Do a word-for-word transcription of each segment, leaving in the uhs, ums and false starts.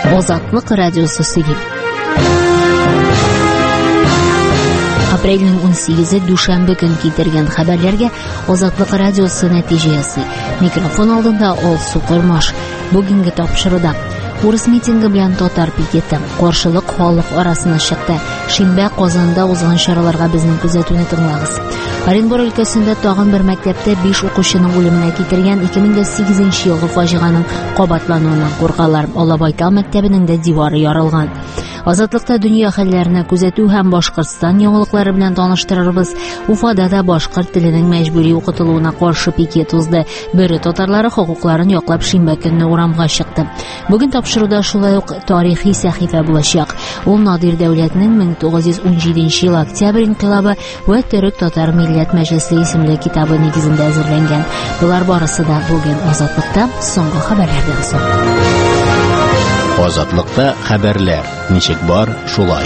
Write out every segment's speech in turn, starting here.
Озатлык радиосы сөйли. Апрельнең унсигезе дүшәмбе көн китергән хәбәрләргә Озатлык радиосы нәтиҗә ясый. Микрофон алдында Ол Сукырмаш. Бүгенге тапшыруда Урыс митинги белән татар пикеты, каршылык халык арасына чыкты. Шимбә Казанда узган чараларга безнең күзәтүне тыңлагыз. Оренбур өлкәсендә тагын бер мәктәптә биш укучының үлеменә китергән ике мең сигезенче елгы фаҗиганың кабатлануыннан куркалар. Алабайтал мәктәбенең дә дивары ярылган. Азатлыкта дөнья хәлләренә күзәтү һәм Башкортстан яңалыклары белән таныштырырбыз. Уфада да башкорт теленең мәҗбүри укытылуына каршы пикет узды. Бөре татарлары хокукларын яклап шимбә көнне урамга чыкты. Бүген тапшыруда шулай ук тарихи сәхифә булачак. Ул Надир Дәүләтнең мең тугыз йөз ун җиденче ел октябрь инкыйлабы ва Төрек татар милләт мәҗлесе исемле китабы нигезендә әзерләнгән. Булар барысы да бүген Азатлыкта соңгы хәбәрләрдән соң. Азатлыкта хәбәрләр. Ничек бар, шулай.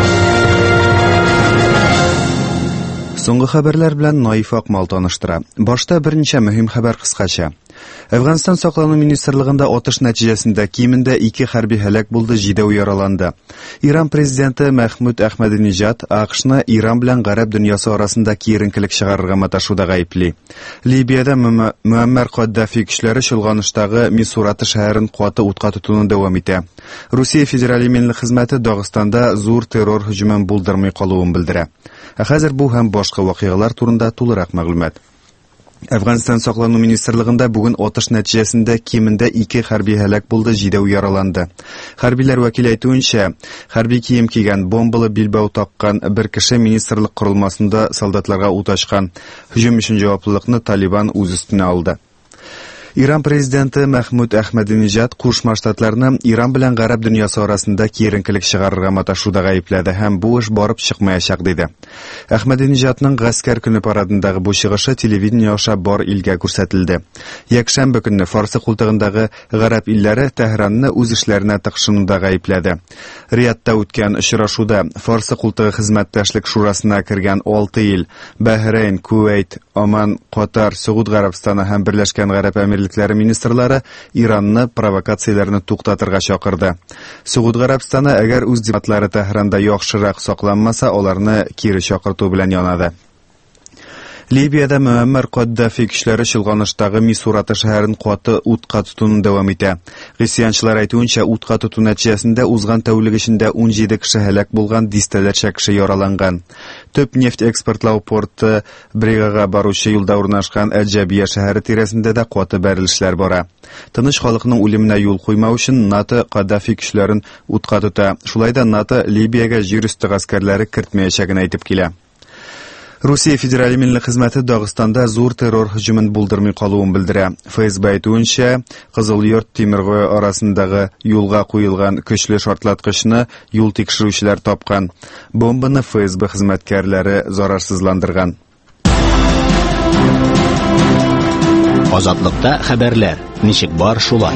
Соңгы хәбәрләр белән Наиф Акмал таныштыра. Башта берничә мөһим хәбәр кыскача. Әфганстан саклану министрлыгында атыш нәтиҗәсендә кимендә ике хәрби һәлак булды, җидәү яраланды. Иран президенты Мәхмүд Әхмәдинеҗад АКШны Иран белән гарәп дөньясы арасында киеренкелек чыгарырга маташуда гаепли. Либиядә Муаммар Каддафи көчләре чолганыштагы Мисураты шәһәрен каты утка тотуны дәвам итә. Русия федераль иминлек хезмәте Дагыстанда зур террор һөҗүмен булдырмый калуын белдерә. Ә хәзер бу һәм башка вакыйгалар турында тулырак мәгълүмат. Әфганстан саклану министрлыгында бүген атыш нәтиҗәсендә кимендә ике хәрби һәлак булды, җидәү яраланды. Хәрбиләр вәкиле әйтүенчә, хәрби кием кигән, бомбалы билбәү таккан бер кеше министрлык корылмасында солдатларга ут ачкан. Һөҗүм өчен җаваплылыкны Талибан үз өстенә алды. Иран президенты Мәхмүд Әхмәдинеҗад Кушма Штатларны Иран белән гарәп дөньясы арасында киеренкелек чыгарырга маташуда гаепләде һәм бу эш барып чыкмаячак диде. Әхмәдинеҗадның гаскәр көне парадындагы бу чыгышы телевидение аша бар илгә күрсәтелде. Якшәмбе көнне Фарсы култыгындагы гарәп илләре Тәһранны үз эшләренә тыкшынуда гаепләде. Риядта үткән очрашуда Фарсы култыгы хезмәттәшлек шурасына кергән алты ил Бәһрәйн, Кувейт, Оман, Катар, Сауд Гарәбстаны һәм Берләшкән Гарәп Әмирлекләре министрлары Иранны провокацияләрне туктатырга чакырды. Сауд Гарәбстаны әгәр үз дипломатлары Тәһранда яхшырак сакланмаса, аларны кире чакырту белән янады. Либиядә Муаммар Каддафи көчләре чолганыштагы Мисураты шәһәрен каты утка тотуны дәвам итә. Гысьянчылар әйтүенчә, утка тоту нәтиҗәсендә узган тәүлек эчендә ун җиде кеше һәлак булган, дистәләрчә кеше яраланган. Төп нефть экспортлау порты Бригага баручы юлда урнашкан Әл-Җабия шәһәре тирәсендә дә каты бәрелешләр бара. Тыныч халыкның үлеменә юл куймау өчен НАТО Каддафи көчләрен утка тота. Шулай да НАТО Либиягә җир үсте гаскәрләре кертмәячәген әйтеп килә. Русия федераль иминлек хезмәте Дагыстанда зур террор һөҗүмен булдырмый калуын белдерә. ФСБ әйтүенчә, Кызыл Йорт Тимиргой арасындагы юлга куелган көчле шартлаткычны юл тикшерүчеләр тапкан. Бомбаны ФСБ хезмәткәрләре зарарсызландырган. Азатлыкта хәбәрләр. Ничек бар, шулай.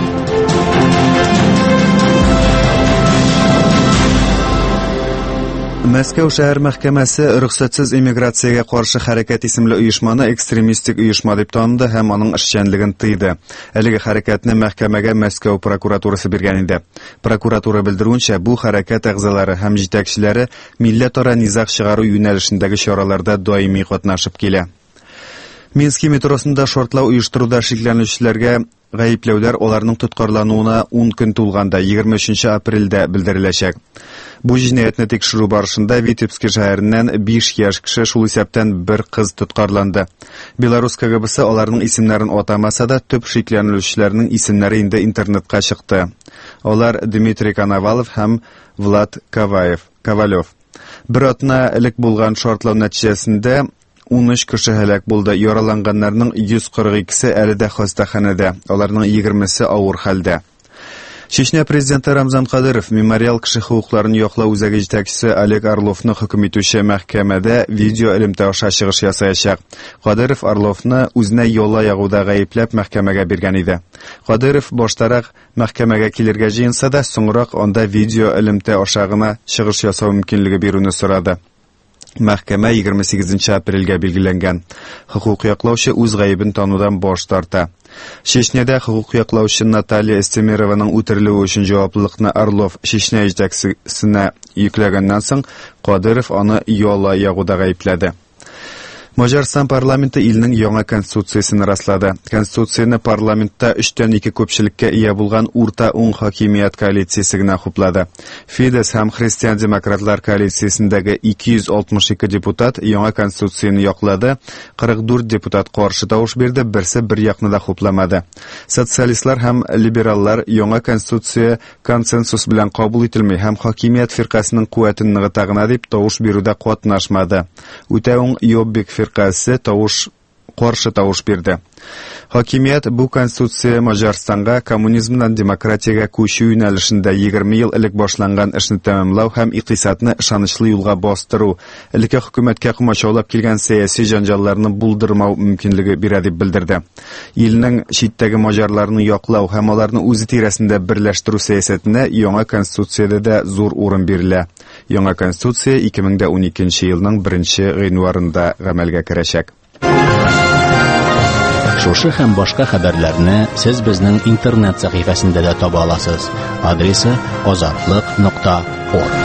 Мәскәү шәһәр мәхкәмәсе рөхсәтсез иммиграциягә каршы хәрәкәт исемле оешманы экстремистик оешма дип таныды һәм аның эшчәнлеген тыйды. Әлеге хәрәкәтне мәхкәмәгә Мәскәү прокуратурасы биргән иде. Прокуратура белдерүенчә, бу хәрәкәт әгъзалары һәм җитәкчеләре милләтара низаг чыгару юнәлешендәге чараларда даими катнашып килә. Мински метросында шартлау оештыруда шикләнүчеләргә гаепләүләр аларның тоткарлануына ун көн тулганда егерме өченче апрельдә белдереләчәк. Бу җинаятьне тикшерү барышында Витебск шәһәреннән биш яшь кеше, шул исәптән бер кыз тоткарланды. Белорус КГБсы аларның исемнәрен атамаса да, төп шикләнүчеләрнең исемнәре инде интернетка чыкты. Алар Дмитрий Коновалов һәм Влад Каваев, Ковалев. Бер атна элек булган шартлау нәтиҗәсендә ун өч кеше һәлак булды. Яраланганнарның йөз кырык икесе әле дә хастаханәдә. Аларның егермесе авыр хәлдә. Чечня президенты Рамзан Кадыров мемориал кеше хукукларын яклау үзәге җитәкчесе Олег Орловны хөкем итүче мәхкәмәдә видео элемтә аша чыгыш ясаячак. Кадыров Орловны үзенә яла ягуда гаепләп мәхкәмәгә биргән иде. Кадыров баштарак мәхкәмәгә килергә җыенса да, соңрак анда видео элемтә аша гына чыгыш ясау мөмкинлеге бирүне сорады. Мәхкәмә егерме сигезенче апрельгә билгеләнгән. Хокук яклаучы үз гаебен танудан баш тарта. Чечняда хокук яклаучы Наталья Эстемированың үтерелүе өчен җаваплылыкны Орлов Чечня җитәкчесенә йөкләгәннән соң, Кадыров аны яла ягуда гаепләде. Маҗарстан парламенты илнең яңа конституциясен раслады. Конституцияне парламентта өчтән ике көпчелеккә ия булган урта уң хакимият коалициясе генә хуплады. Фидес һәм христиан-демократлар коалициясендәге ике йөз алтмыш ике депутат яңа конституцияне яклады, кырык дүрт депутат каршы тавыш бирде, берсе бер якны да хупламады. Социалистлар һәм либераллар яңа конституция консенсус белән кабул ителми һәм хакимият фиркасының куәтен ныгыта гына дип тавыш бирүдә катнашмады. Үтә уң Йоббик фиркасы тавыш каршы тавыш бирде. Хакимият бу конституция Маҗарстанга коммунизмнан демократиягә күчү юнәлешендә егерме ел элек башланган эшне тәмамлау һәм икътисадны ышанычлы юлга бастыру, элекке хөкүмәткә комачаулап килгән сәяси җанҗалларны булдырмау мөмкинлеге бирә дип белдерде. Илнең читтәге маҗарларны яклау һәм аларны үзе тирәсендә берләштерү сәясәтенә яңа конституциядә дә зур урын бирелә. Яңа конституция ике мең уникенче елның беренче гыйнварында гамәлгә керәчәк. Шушы һәм башка хәбәрләрне сез безнең интернет сәхифәсендә дә таба аласыз. Адресы азатлык нокта орг.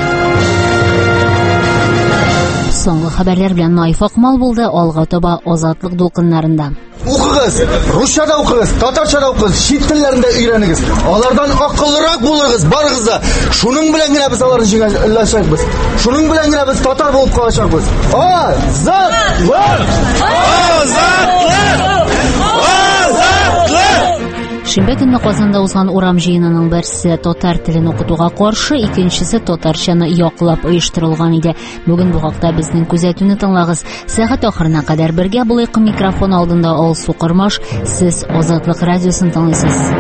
Соңгы хәбәрләр белән Наиф Акмал булды. Алга таба Азатлык дулкыннарында. Укыгыз, русчада укыгыз, татарчада укыгыз, чит телләрендә өйрәнегез. Алардан акыллырак булыгыз, барыгыз да. Шуның белән генә без аларны җиңәләшәбез. Шуның белән генә без татар булып калачакбыз. Азатлык! Азатлык! Азатлык! Шимбә көнне Казанда узган урам җыенының берсе татар телен укытуга каршы, икенчесе татарчаны яклап оештырылган иде. Бүген бу хакта безнең күзәтүне тыңлагыз. Сәгать ахырына кадәр бергә булыйк. Микрофон алдында Алсу Кормаш, сез Азатлык радиосын тыңлыйсыз.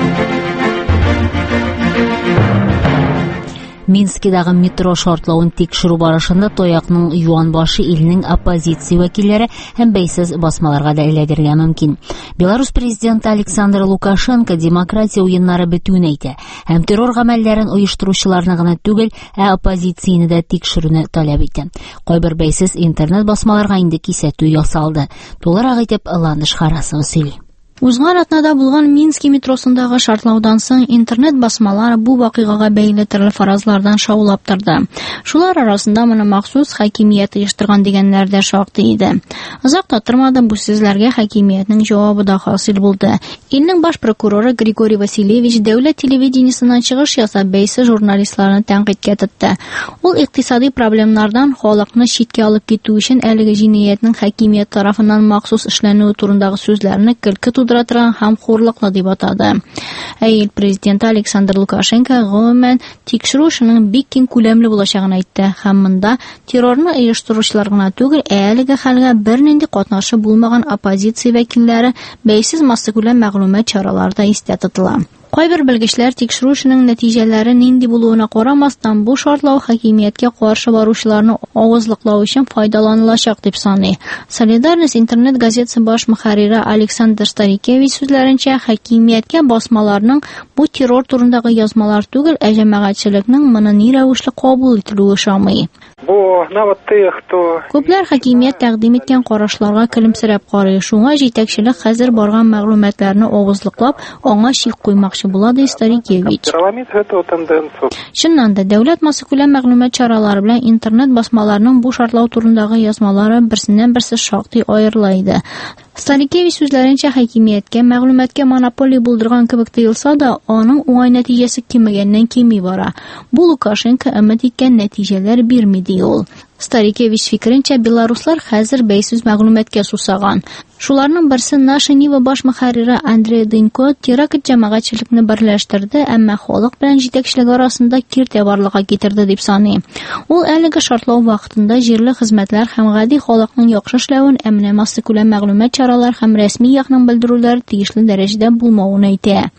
Минскидагы метро шартлавын тикшерү барышында Тоякның юан башы илнең оппозиция вәкилләре һәм бәйсез басмаларга да эләгергә мөмкин. Беларус президенты Александр Лукашенко демократия уеннары бетүен әйтә һәм террор гамәлләрен оештыручыларны гына түгел, ә оппозицияне дә тикшерүне таләп итә. Кайбер бәйсез интернет басмаларга инде кисәтү ясалды. Тулырак итеп Ландыш Харасов сөйли. Узган атнада булган Мински метросындагы шартлаудан соң интернет басмалары бу вакыйгага бәйле төрле фаразлардан шаулап торды. Шулар арасында моны махсус хакимият оештырган дигәннәр дә шактый иде. Озак та тормады, бу сүзләргә хакимиятның җавабы да хасил булды. Илнең баш прокуроры Григорий Васильевич дәүләт телевидениесеннән чыгыш ясап бәйсез журналистларны тәнкыйтькә тотты. Ул икътисади проблемнардан халыкны читкә алып китү өчен әлеге җинаятның хакимият тарафыннан махсус эшләнүе турындагы сүзләрне көлке тудыратын һәм хурлыклы дип атады. Ә ил президенты Александр Лукашенко гомумән тикшерү эшенең бик киң күләмле булачагын әйтте һәм монда террорны оештыручылар гына түгел, әлеге хәлгә бернинди катнашы булмаган оппозиция вәкилләре бәйсез массакүләм мәгълүмат чараларда истә тотыла. Кайбер белгечләр тикшерү эшенең нәтиҗәләре нинди булуына карамастан бу шартлау хакимияткә каршы баручыларны авызлыклау өчен файдаланылачак дип саный. Солидарность интернет газетасы баш мөхәррире Александр Старикевич сүзләренчә, хакимияткә басмаларның бу террор турындагы язмалар түгел, ә җәмәгатьчелекнең моны ни рәвешле кабул итүе шамый. Күпләр хакимият тәкъдим иткән карашларга көлемсерәп карый. Шуңа җитәкчелек хәзер барган мәгълүматларны авызлыклап, аңа чик куймакчы була ди Старикевич. Чыннан да дәүләт массакүләм мәгълүмат чаралары белән интернет басмаларының бу шартлау турындагы язмалары берсеннән-берсе шактый аерыла иде. Старикевич сүзләренчә, хакимияткә мәгълүматка монополия булдырган кебек тоелса да, аның уңай нәтиҗәсе кимегәннән кими бара. Бу Лукашенко өмет иткән нәтиҗәләр бирми ди ул. Старикевич фикеренчә, белоруслар хәзер бәйсез мәгълүматка сусаган. Шуларның берсе Наша Нива баш мөхәррире Андрей Дынько теракт җәмәгатьчелекне берләштерде, әмма халык белән җитәкчелек арасында киртә барлыкка китерде дип саный. Ул әлеге шартлау вакытында җирле хезмәтләр һәм гади халыкның яхшы эшләвен, әмма массакүләм мәгълүмат чаралар һәм рәсми якның белдерүләре тиешле дәрәҗәдә булмавын әйтә.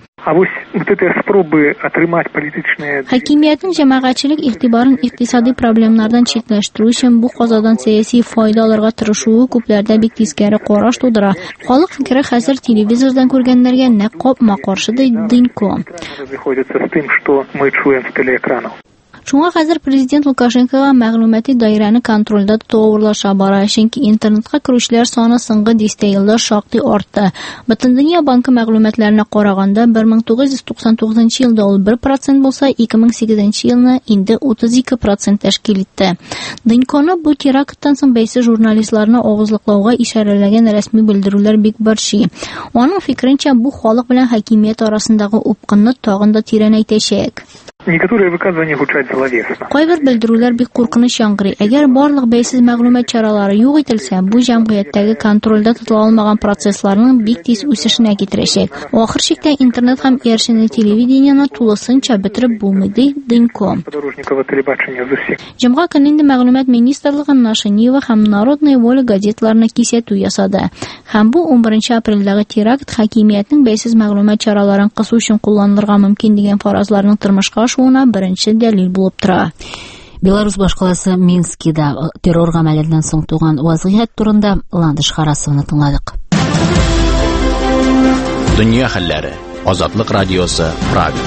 Хакимиятның җәмәгатьчелек игътибарын икътисади проблемнардан читләштерү өчен бу казадан сәяси файда алырга тырышуы күпләрдә бик тискәре караш тудыра. Халык фикере хәзер телевизордан күргәннәргә нәкъ капма каршы ди Дынько. Шуңа хәзер президент Лукашенкога мәгълүмати даирәне контрольдә тотуга урлаша бара, чөнки интернетка керүчеләр саны соңгы дистә елда шактый артты. Бөтендөнья банкы мәгълүматларына караганда, бер мең тугыз йөз туксан тугызынчы елда ул бер процент булса, ике мең сигезенче елны инде утыз ике процент тәшкил итте. Дөньяны бу теракттан соң бәйсез журналистларны авызлыклауга ишарәләгән рәсми белдерүләр бик борчый. Аның фикеренчә, бу халык белән хакимият арасындагы упкынны тагын да тирәнәйтәчәк. Некоторые выказывания звучат зловесно. Кайбер белдерүләр бик куркыныч яңгырый. Әгәр барлык бәйсез мәгълүмат чаралары юк ителсә, бу җәмгыятьтәге контрольдә тотыла алмаган процессларның бик тиз үсешенә китерәчәк. Ахыр чиктә интернет һәм эршинле телевидениены тулысынча бетереп булмый, ди Дынько. Җомга көнне инде мәгълүмат министрлыгы Наша Нива һәм Народная воля газетларына кисәтү ясады. Һәм бу он беренче апрельдәге теракт хакимиятның бәйсез мәгълүмат чараларын кысу өчен кулланылырга мөмкин дигән фаразларның тормышка ашуына беренче дәлил булып тора. Беларусь башкаласы Минскида террор гамәленнән соң туган вазгыять турында Ландыш Харасовны тыңладык. Дөнья хәлләре. Азатлык радиосы Прага.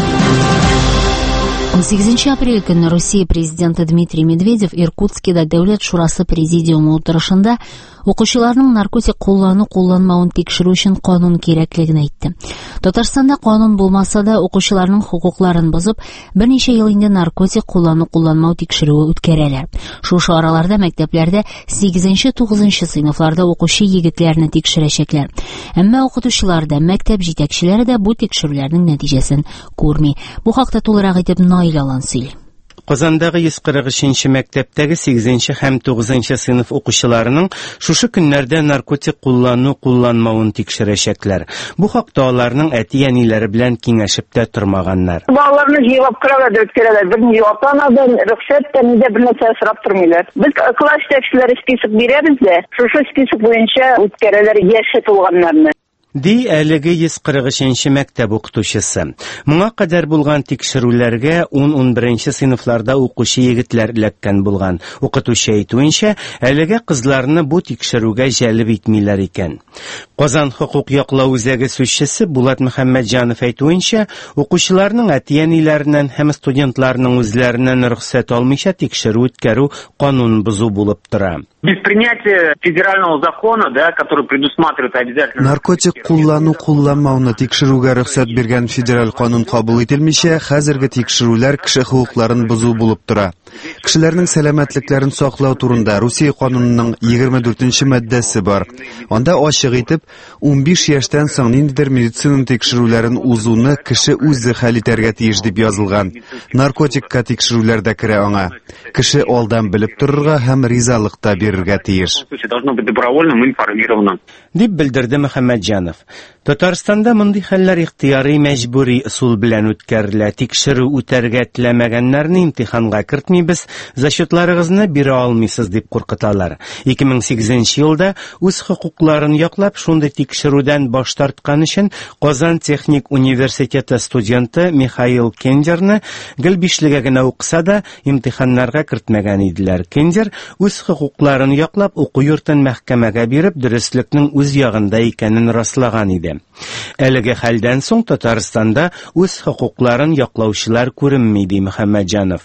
он сигезенче апрель көнне Россия президенты Дмитрий Медведев Иркутскида Дәүләт шурасы президиумы утырышында укучыларның наркотик куллану кулланмавын тикшерү өчен канун кирәклеген әйтте. Татарстанда канун булмаса да укучыларның хукукларын бозып, берничә ел инде наркотик куллану кулланмау тикшерүе үткәрәләр. Шушы араларда мәктәпләрдә сигезенче-тугызынчы сыйныфларда укучы егетләрне тикшерәчәкләр. Әмма укытучылар да, мәктәп җитәкчеләре дә бу тикшерүләрнең нәтиҗәсен күрми. Бу хакта тулырак итеп Наил Алансый. Казандагы йөз кырык өченче мәктәптәге сигезенче һәм тугызынчы сыйныф укучыларының шушы көннәрдә наркотик куллану кулланмавын тикшерәчәкләр. Бу хакта аларның әти-әниләре белән киңәшеп тә тормаганнар. Балаларны җыеп кыралар, үткәрәләр. Бер япанадан рөхсәт тә нидә бер нәрсә сорап тормыйлар. Без класс җитәкчеләре список бирәбез дә, шушы список буенча үткәрәләр яше тулганнарны. Ди әлеге йөз кырык өченче мәктәп укытучысы. Моңа кадәр булган тикшерүләргә он-он беренче сыйныфларда укучы егетләр эләккән булган. Укытучы әйтүенчә, әлеге кызларны бу тикшерүгә җәлеп итмиләр икән. Казан хокук яклау үзәге сүзчесе Булат Мөхәммәтҗанов әйтүенчә, укучыларның әти-әниләреннән һәм студентларның үзләреннән рөхсәт алмыйча тикшерү үткәрү канун бозу булып тора. Без принятия федерального закона, да, который предусматривает обязательно наркотик куллану кулланмауны тикшерүгә рөхсәт биргән федераль канун кабул ителмичә, хәзерге тикшерүләр кеше хукукларын бозу булып тора. Кешеләрнең сәламәтлекләрен саклау турында Русия канунының егерме дүртенче маддәсе бар. Анда ачык итеп, он биш яшьтән соң ниндидер медицина тикшерүләрен узуны кеше үзе хәл итәргә тиеш дип язылган. Наркотикка тикшерүләр дә керә аңа. Кеше алдан белеп торырга һәм ризалык та бирергә тиеш. Должно быть добровольным, информированным. Дип белдерде Мөхәммәтҗанов. Татарстанда мондый хәлләр ихтияри мәҗбүри усул белән үткәрелә. Тикшерү үтәргә теләмәгәннәрне имтиханга кертмибез, зачетларыгызны бирә алмыйсыз дип куркыталар. ике мең сигезенче елда үз хокукларын яклап шундый тикшерүдән баш тарткан өчен Казан техник университеты студенты Михаил Кендерны гел бишлегә генә укыса да имтиханнарга кертмәгән иделәр. Кендер үз хокукларын яклап уку йортын мәхкәмәгә биреп, дөреслекнең үз ягында икәнен раслаган иде. Әлеге хәлдән соң Татарстанда үз хокукларын яклаучылар күренми, ди Мөхәммәтҗанов.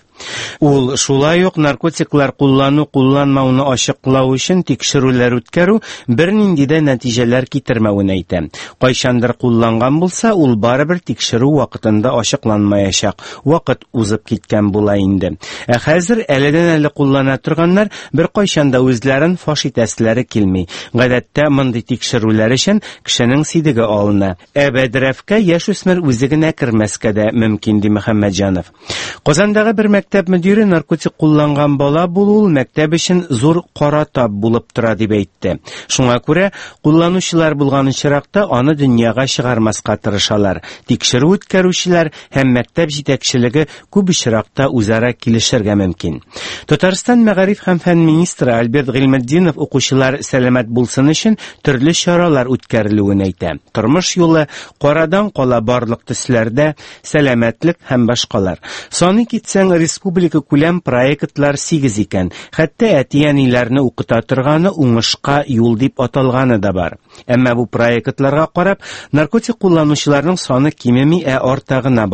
Ул шулай ук наркотиклар куллану кулланмауны ачыклау өчен тикшерүләр үткәрү бернинди дә нәтиҗәләр китермәвен әйтә. Кайчандыр кулланган булса, ул барыбер тикшерү вакытында ачыкланмаячак. Вакыт узып киткән була инде. Ә хәзер әледән-әле куллана торганнар бер кайчанда үзләрен фаш итәсләре килми. Гадәттә мондый тикшерүләр өчен кешенең сидеге алына. Ә бәдрәфкә яшүсмер үзе генә кермәскә дә мөмкин, ди Мөхәммәтҗанов. Казандагы бер мәктәп мөдире наркотик кулланган бала булу мәктәп өчен зур кара тап булып тора дип әйтте. Шуңа күрә кулланучылар булган очракта аны дөньяга чыгармаска тырышалар. Тикшерү үткәрүчеләр һәм мәктәп җитәкчелеге күп очракта үзара килешергә мөмкин. Татарстан мәгариф һәм фән министры Альберт Гыйльметдинов укучылар сәламәт булсын өчен төрле чаралар үткәрелүен әйтә. Тормыш юлы, карадан кала барлык төсләрдә, сәламәтлек һәм башкалар. Саны китсәң, республика күләм проектлар сигез икән. Хәтта әти-әниләрне укыта торганы уңышка юл дип аталганы да бар. Әмма бу проектларга карап, наркотик кулланучыларның саны кимеми, ә арта гына бара.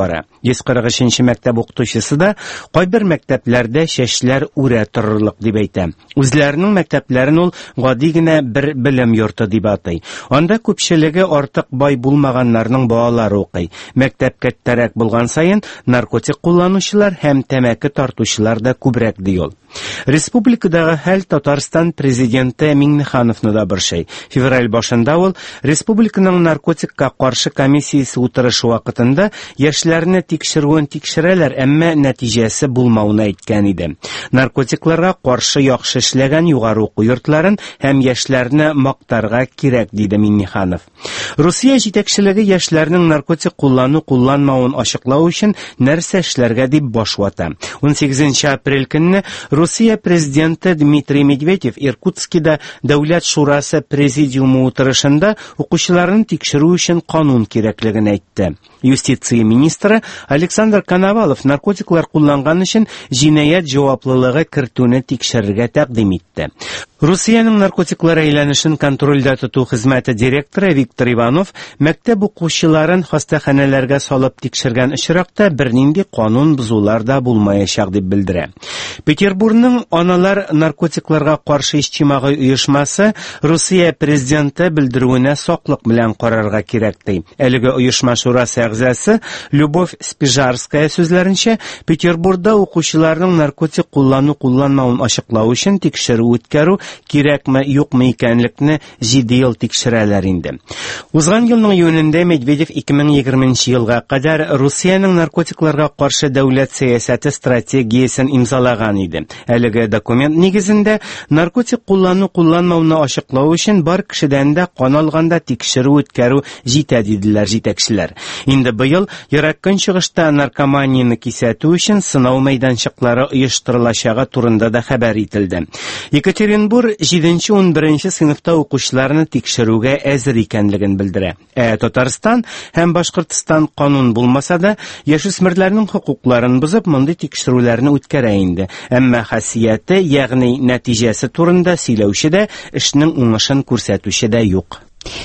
йөз кырык өченче мәктәп укытучысы да кайбер мәктәпләрдә чәчләр үрә торырлык дип әйтә. Үзләренең мәктәпләрен ул гади генә бер белем йорты дип атый. Анда күпчелеге артык бай булмаганнарның балалары укый. Мәктәп кәттәрәк булган сайын наркотик кулланучылар һәм тәмәке тартучылар да күбрәк ди ул. Республикадагы хәл Татарстан президенты Миңнехановны да борчый. Февраль башында ул республиканың наркотикка каршы комиссиясе утырышы вакытында яшьләрне тикшерүен тикшерәләр, әмма нәтиҗәсе булмауын әйткән иде. Наркотикларга каршы яхшы эшләгән югары уку йортларын һәм яшьләрне мактарга кирәк, диде Миңнеханов. Русия җитәкчелеге яшьләрнең наркотик куллану кулланмавын ачыклау өчен нәрсә эшләргә дип баш вата. ун сигезенче апрель көнне Русия президенты Дмитрий Медведев Иркутскида Дәүләт шурасы президиумы утырышында укучыларны тикшерү өчен канун кирәклеген әйтте. Юстиция министры Александр Коновалов наркотиклар кулланган өчен җинаять җаваплылыгы кертүне тикшерергә тәкъдим итте. Русиянең наркотиклар әйләнешен контрольдә тоту хезмәте директоры Виктор Иванов мәктәп укучыларын хастаханәләргә салып тикшергән очракта бернинди канун бузулар да булмаячак дип белдерә. Петербургның аналар наркотикларга каршы иҗтимагый оешмасы Русия президенты белдерүенә саклык белән карарга кирәк ди. Әлеге оешма шурасы әгъзасы Любовь Спижарская сүзләренчә, Петербургда укучыларның наркотик куллану кулланмавын ачыклау өчен тикшерү үткәрү кирәкме, юкмы икәнлекне җиде ел тикшерәләр инде. Узган елның июнендә Медведев ике мең егерменче елга кадәр Русиянең наркотикларга каршы дәүләт сәясәте стратегиясен имзалаган иде. Әлеге документ нигезендә наркотик куллану кулланмауны ачыклау өчен бар кешедән дә кан алганда тикшерү үткәрү җитә, диделәр җитәкчеләр. Инде быел ерак көнчыгышта наркоманияны кисәтү өчен сынау мәйданчыклары оештырылачагы турында да хәбәр ителде. Екатеринбург җиденче - унберенче сыйныфта укучыларны тикшерүгә әзер икәнлеген белдерә. Ә Татарстан һәм Башкортстан канун булмаса да, яшүсмерләрнең хокукларын бузып, мондый тикшерүләрне үткәрә инде. Әмма хасияте, ягъни нәтиҗәсе турында сөйләүче дә, эшнең уңышын күрсәтүче дә юк.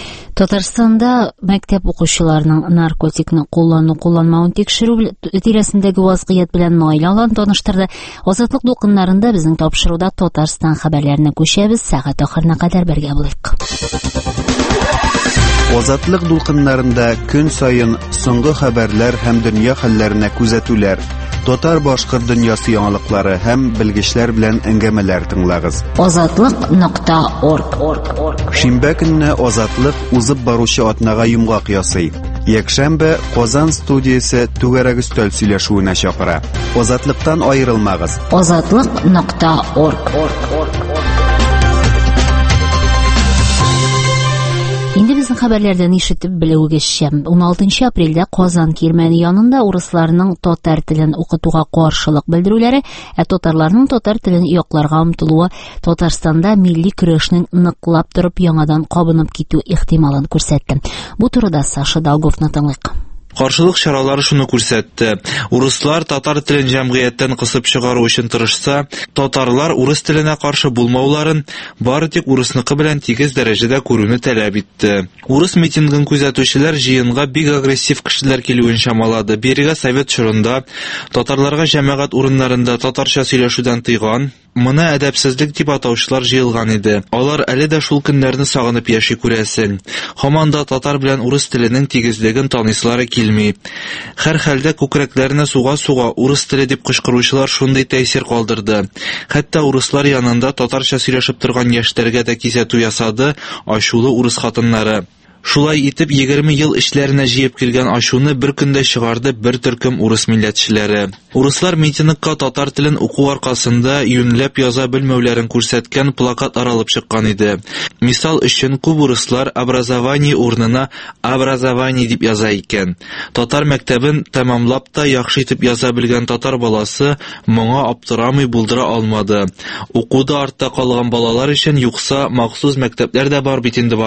Татарстанда мәктәп укучыларының наркотикны куллану кулланмавын тикшерү тирәсендәге вазгыять белән Наил Алан таныштырды. Азатлык дулкыннарында безнең тапшыруда Татарстан хәбәрләренә күчәбез. Сәгать ахырына кадәр бергә булыйк. Азатлык дулкыннарында көн сайын соңгы хәбәрләр һәм дөнья хәлләренә күзәтүләр, татар башкорт дөньясы яңалыклары һәм белгечләр белән әңгәмәләр тыңлагыз. азатлык нокта орг. Шимбә көнне Азатлык узып баручы атнага йомгак ясый. Якшәмбе Казан студиясе түгәрәк өстәл сөйләшүенә чакыра. Азатлыктан аерылмагыз. азатлык нокта орг. Инде безнең хәбәрләрдән ишетеп белүегезчә, ун алтынчы апрельдә Казан Кирмәне янында урысларның татар телен укытуга каршылык белдерүләре, ә татарларның татар телен якларга омтылуы Татарстанда милли көрәшнең ныклап торып яңадан кабынып китү ихтималын күрсәтте. Бу турыда Саша Долговны тыңлыйк. Каршылык чаралары шуны күрсәтте. Урыслар татар телен җәмгыятьтән кысып чыгару өчен тырышса, татарлар урыс теленә каршы булмауларын бары тик урысныкы белән тигез дәрәҗәдә күрүне таләп итте. Урыс митингын күзәтүчеләр җыенга бик агрессив кешеләр килүен чамалады. Бирегә совет чорында татарларга җәмәгать урыннарында татарча сөйләшүдән тыйган, моны әдәпсезлек дип атаучылар җыелган иде. Алар әле дә шул көннәрне сагынып яши күрәсең. Һаман да татар белән урыс теленең тигезлеген танысылары килми. Һәр хәлдә күкрәкләренә суга-суга урыс теле дип кычкыручылар шундый тәэсир калдырды. Хәтта урыслар янында татарча сөйләшеп торган яшьләргә дә кисәтү ясады ачулы урыс хатыннары. Шулай итеп егерме ел эшләренә җыеп килгән ачуны бер көндә чыгарды бер төркем урыс милләтчеләре. Урыслар митингка татар телен уку аркасында юньләп яза белмәүләрен күрсәткән плакат аралып чыккан иде. Мисал өчен күп урыслар образование урынына образование дип яза икән. Татар мәктәбен тәмамлап та яхшы итеп яза белгән татар баласы моңа аптырамый булдыра алмады. Укуда артта калган балалар өчен юкса махсус мәктәпләр дә бар бит инде барын.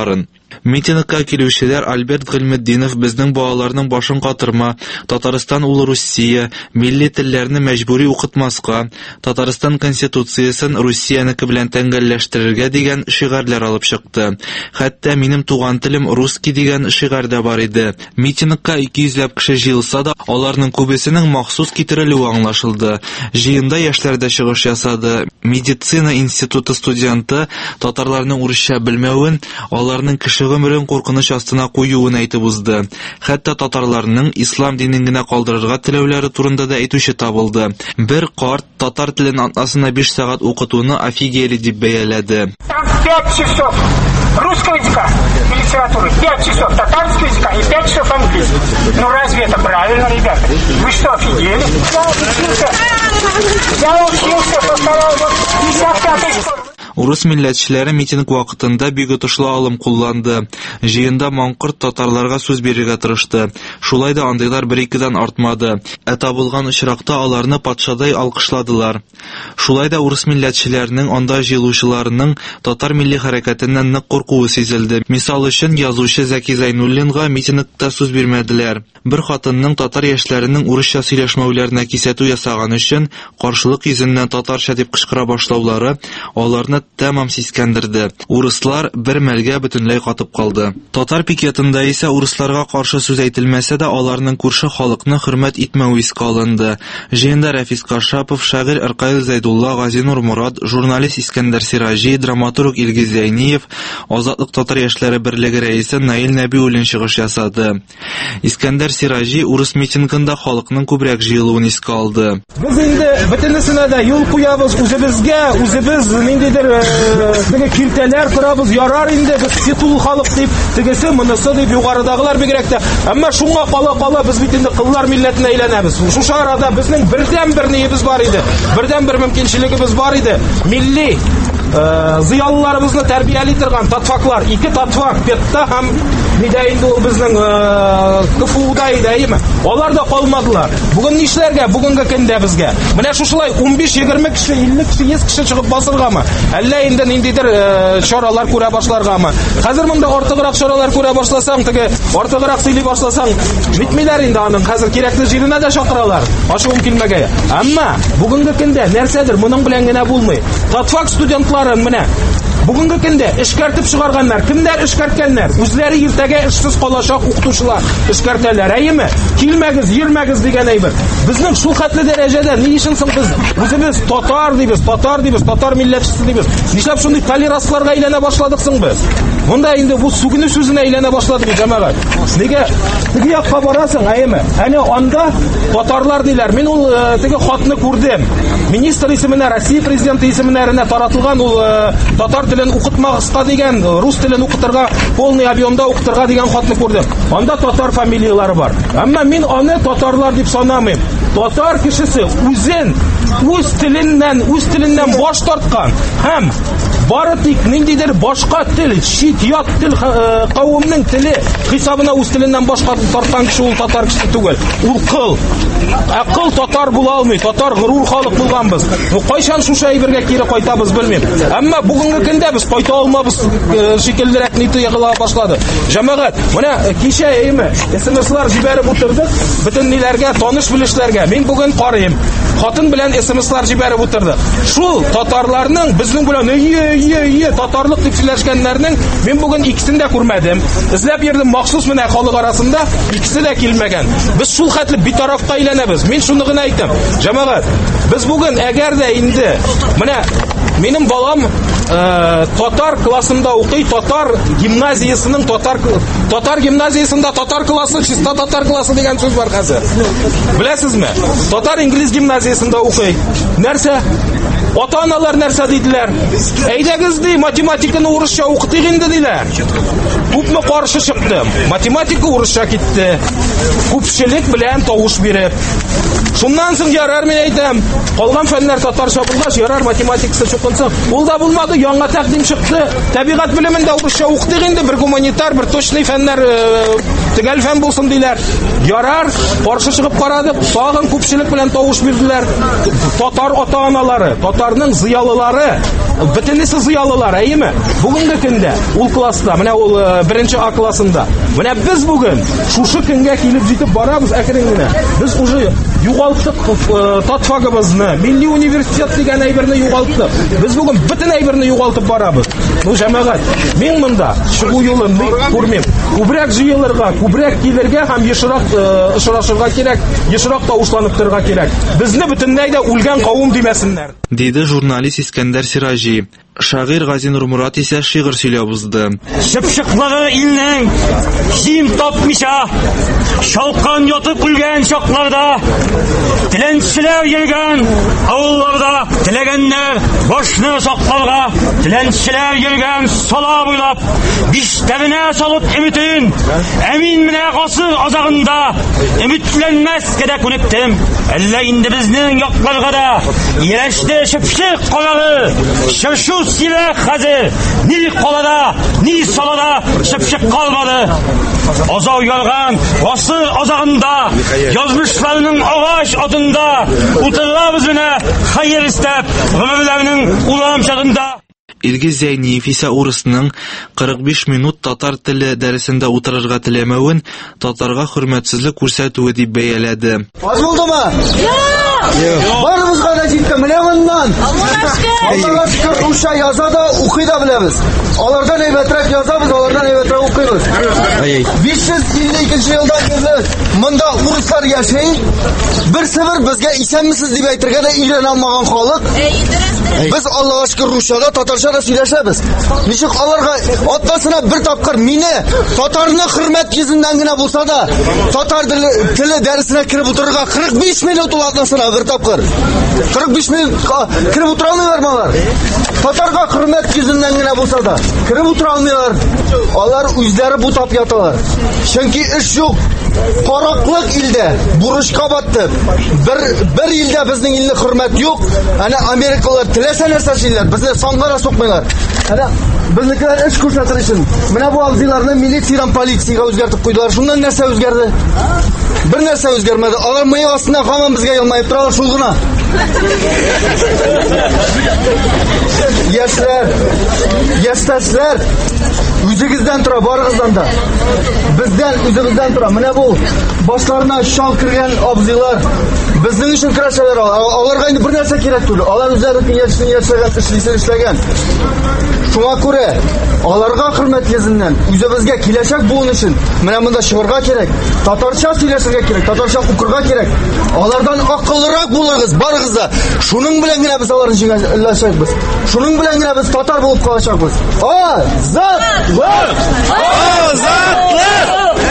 Митингка килүчеләр Альберт Гыйлметдинов безнең балаларның башын катырма, Татарстан ул Русия, милли телләрне мәҗбүри укытмаска, Татарстан конституциясын Русиянеке белән тәңгәлләштерергә дигән шигарләр алып чыкты. Хәтта минем туган телем русский дигән шигар да бар иде. Митингка ике йөзләп кеше җыелса да, аларның күбесенең махсус китерелүе аңлашылды. Җыенда яшьләр дә чыгыш ясады. Медицина институты студенты татарларның урысча белмәвен, аларның кеше гомерен куркыныч астына куюын әйтеп узды. Хәтта татарларның ислам динен генә калдырырга теләүләре турында да әйтүче табылды. Бер карт татар телен атнасына биш сәгать укытуны офигели дип бәяләде. пять часов русского языка и литературы, пять часов татарского языка и пять часов английского. Ну разве это правильно, ребята? Вы что, офигели? Я учился, я учился со второго пятьдесят пятой школы. Урыс милләтчеләре митинг вакытында бик отышлы алым кулланды. Җыенда маңкорт татарларга сүз бирергә тырышты. Шулай да андыйлар бер-икедән артмады. Ә табылган очракта аларны патшадай алкышладылар. Шулай да урыс милләтчеләренең анда җыелучыларының татар милли хәрәкәтеннән нык куркуы сизелде. Мисал өчен, язучы Зәки Зайнуллинга митингта сүз бирмәделәр. Бер хатынның татар яшьләренең урысча сөйләшмәүләренә кисәтү ясаган өчен каршылык йөзеннән татарча дип кычкыра башлаулары аларны тәмам сискәндерде. Урыслар бер мәлгә бөтенләй катып калды. Татар пикетында исә урысларга каршы сүз әйтелмәсә дә, аларның күрше халыкны хөрмәт итмәүе искә алынды. Җыенда Рафис Кашапов, шагыйрь Иркаил Зайдулла, Газинур Мурат, журналист Искәндәр Сиражи, драматург Илгиз Зәйниев, Азатлык татар яшьләре берлеге рәисе Наил Нәбиуллин чыгыш ясады. Искәндәр Сиражи урыс митингында халыкның күбрәк җыелуын искә алды. Без инде бөтенесенә дә юл куябыз, үзебезгә, үзебез ниндидер теге киртәләр корабыз, ярар инде без титул халык дип, тегесе монысы дип югарыдагылар бигрәк тә. Әмма шуңа кала-кала без бит инде кыллар милләтенә әйләнәбез. Шушы арада безнең бердән бер ниебез бар иде. Бердән бер мөмкинчелегебез бар иде. Милли зыялыларыбызны тәрбияли торган татфаклар, ике татфак, Петта һәм нидә инде ул безнең КФУда иде, алар да калмадылар. Бүген нишләргә, бүгенге көндә безгә? Менә шушылай он биш егерме кеше, илле кеше, йөз кеше чыгып басыргамы? Әллә инде ниндидер чаралар күрә башларгамы? Хәзер монда артыграк чаралар күрә башласаң, теге артыграк сөйли башласаң, битмиләр инде аның. Хәзер кирәкле җиренә дә чакыралар. Ачуым килмәгәе. Әмма бүгенге көндә нәрсәдер моның белән генә булмый. Татфак студентларын менә бүгенге көндә эшкәртеп чыгарганнар. Кемнәр эшкәрткәннәр? Үзләре иртәгә эшсез калачак укытучылар эшкәртәләр, әйеме? Килмәгез, йөрмәгез дигән әйбер. Безнең шул хәтле дәрәҗәдә ни өчен соң без үзебез татар дибез, татар дибез, татар милләтчесе дибез. Нишләп шундый толерансларга әйләнә башладык соң без? Монда инде бу сугыны сүзенә әйләнә башлады бу җәмәгать. Нигә теге якка барасың, әйеме? Әнә анда татарлар диләр. Мин ул теге хатны күрдем. Министр исеменә, Россия президенты исеменә таратылган ул татар телен укытмагызга дигән, рус телен укытырга, полный объемда укытырга дигән хатны күрдем. Анда татар фамилиялары бар. Әмма мин аны татарлар дип санамыйм. Татар кешесе үзен үз теленнән, үз теленнән баш тарткан һәм бары тик ниндидер башка тел, чит ят тел кавымның теле хисабына үз теленнән башка тарткан кеше ул татар кеше түгел. Ул кыл. Акыл татар була алмый, татар горур халык булганбыз. Ну кайчан шушы әйбергә кире кайтабыз белмим. Әмма бүгенге көндә без кайта алмабыз шикеллерәк ни тыйгыла башлады. Җәмәгать, менә кичә әйме, эсэмэслар җибәреп утырдык, бөтен ниләргә, таныш белешләргә. Мин бүген карыйм. Хатын белән эсэмэслар җибәреп утырдык. Шул татарларның безнең белән ие, ие, ие татарлык дип сөйләшкәннәрнең мин бүген икесен дә күрмәдем. Эзләп йөрдем махсус менә халык арасында, икесе дә килмәгән. Без шул хәтле битарафка әйләнәбез. Мин шуны гына әйтәм. Җәмәгать, без бүген әгәр дә инде менә минем балам э, татар классында укый, татар гимназиясының татар татар гимназиясында татар классы, чиста татар классы дигән сүз бар хәзер. Беләсезме? Татар инглиз гимназиясында укый. Нәрсә? Ата-аналар нәрсә диделәр? Әйдәгез ди, математиканы урысча укытыйк инде диләр. Күпме каршы чыктым. Математика урысча китте. Күпчелек белән тавыш биреп. Шуннан соң ярар, мин әйтәм, калган фәннәр татарча булгач, ярар математикасы чукынсын. Ул да булмады, яңа тәкъдим чыкты. Табигать белемендә урысча укытык инде, бер гуманитар, бер точный фәннәр төгәл фән булсын диләр. Ярар, каршы чыгып карадык, тагын күпчелек белән тавыш бирделәр. Татар ата-аналары, татарның зыялылары, бөтенесе зыялылар, әйеме? Бүгенге көндә ул класста, менә ул беренче А классында. Менә без бүген шушы көнгә килеп җитеп барабыз әкрен генә. Без уже югалттык татфагыбызны, милли университет дигән әйберне югалттык. Без бүген бөтен әйберне югалтып барабыз. Ну, җәмәгать, мин монда чыгу юлын күрмим. Күбрәк җыелырга, күбрәк килергә һәм ешрак очрашырга кирәк, ешрак тавышланып торырга кирәк. Безне бөтенләй дә үлгән кавым димәсеннәр. Диде журналист Искәндәр Сиражи. Шагыйрь Гази Нурмурат исә шигырь сөйләп узды. Шыпшыклары илнең җим тапмыйча, шалкан ятып үлгән чакларда, теләнчеләр йөргән авылларда, теләгәннәр башны сакларга, теләнчеләр йөргән сала буйлап, биштәренә салып өмитен, әмин менә гасыр азагында, өмитләнмәскә дә күнектем. Әллә инде безнең якларга да яшьтә шыпшык калары, шушу силе хәзер ни калада, ни салада шыпшык калмады. Азау ялган гасыр азагында, язмышларның агач атында утырабыз менә хәер истәп, гомерләрнең улам чагында. Илгиз Зәйниев исә урысның кырык биш минут татар теле дәресендә утырырга теләмәвен татарга хөрмәтсезлек күрсәтүе дип бәяләде. Аз булдымы? Барыбызга да җитте, менә моннан. Аллаһка шөкер, русча яза да, укый да беләбез. Алардан әйбәтрәк язабыз, алардан әйбәтрәк укыйбыз. биш йөз илле икенче елда килде. Монда урыслар яшәй. Берсе-бер безгә исәнмисез дип әйтергә дә өйрәнә алмаган халык. Без Аллаһка шөкер русчада, татарча да сөйләшәбез. Ничек аларга атасына бер тапкыр мине татарны хөрмәт йөзеннән генә булса да, татар теле дәресенә кирип утырырга кырык биш минут ул атасына бер тапкыр. кырык биш минут кирип утыра алмыйлар малар. Татарга хөрмәт йөзеннән генә булса да, кирип утыра алмыйлар. Алар үзләре бу тап яталар. Чөнки эш юк. Караклык илдә бурычка батты. Бер бер илдә безнең илне хөрмәт юк. Әнә Америкалылар теләсә нәрсә эшләр, безне саңгара сукмыйлар. Әнә безнекеләр эш күрсәтер өчен менә бу абзыйларны милициядән полициягә үзгәртеп куйдылар. Шуннан нәрсә үзгәрде? Бер нәрсә үзгәрмәде. Алар мые астына һаман безгә елмаеп торалар, шул гына. Яшьләр, яшьтәшләр, үзегездән тора, барыгыздан да. Бездән, үзебездән тора. Менә бу башларына шал кергән абзыйлар безнең өчен көрәшәләр. Аларга инде бер нәрсә кирәк түгел. Алар үзләре яшьтән яшәгән, эшлисен эшләгән. Шуңа күрә аларга хөрмәт йөзеннән үзебезгә киләчәк буын өчен менә монда чыгарга кирәк. Татарча сөйләшергә кирәк, татарча укырга кирәк. Алардан акыллырак булыгыз, барыгыз да. Шуның белән генә без аларны җиңәләшәбез. Шуның белән генә без татар булып калачакбыз. Азатлык! Азатлык!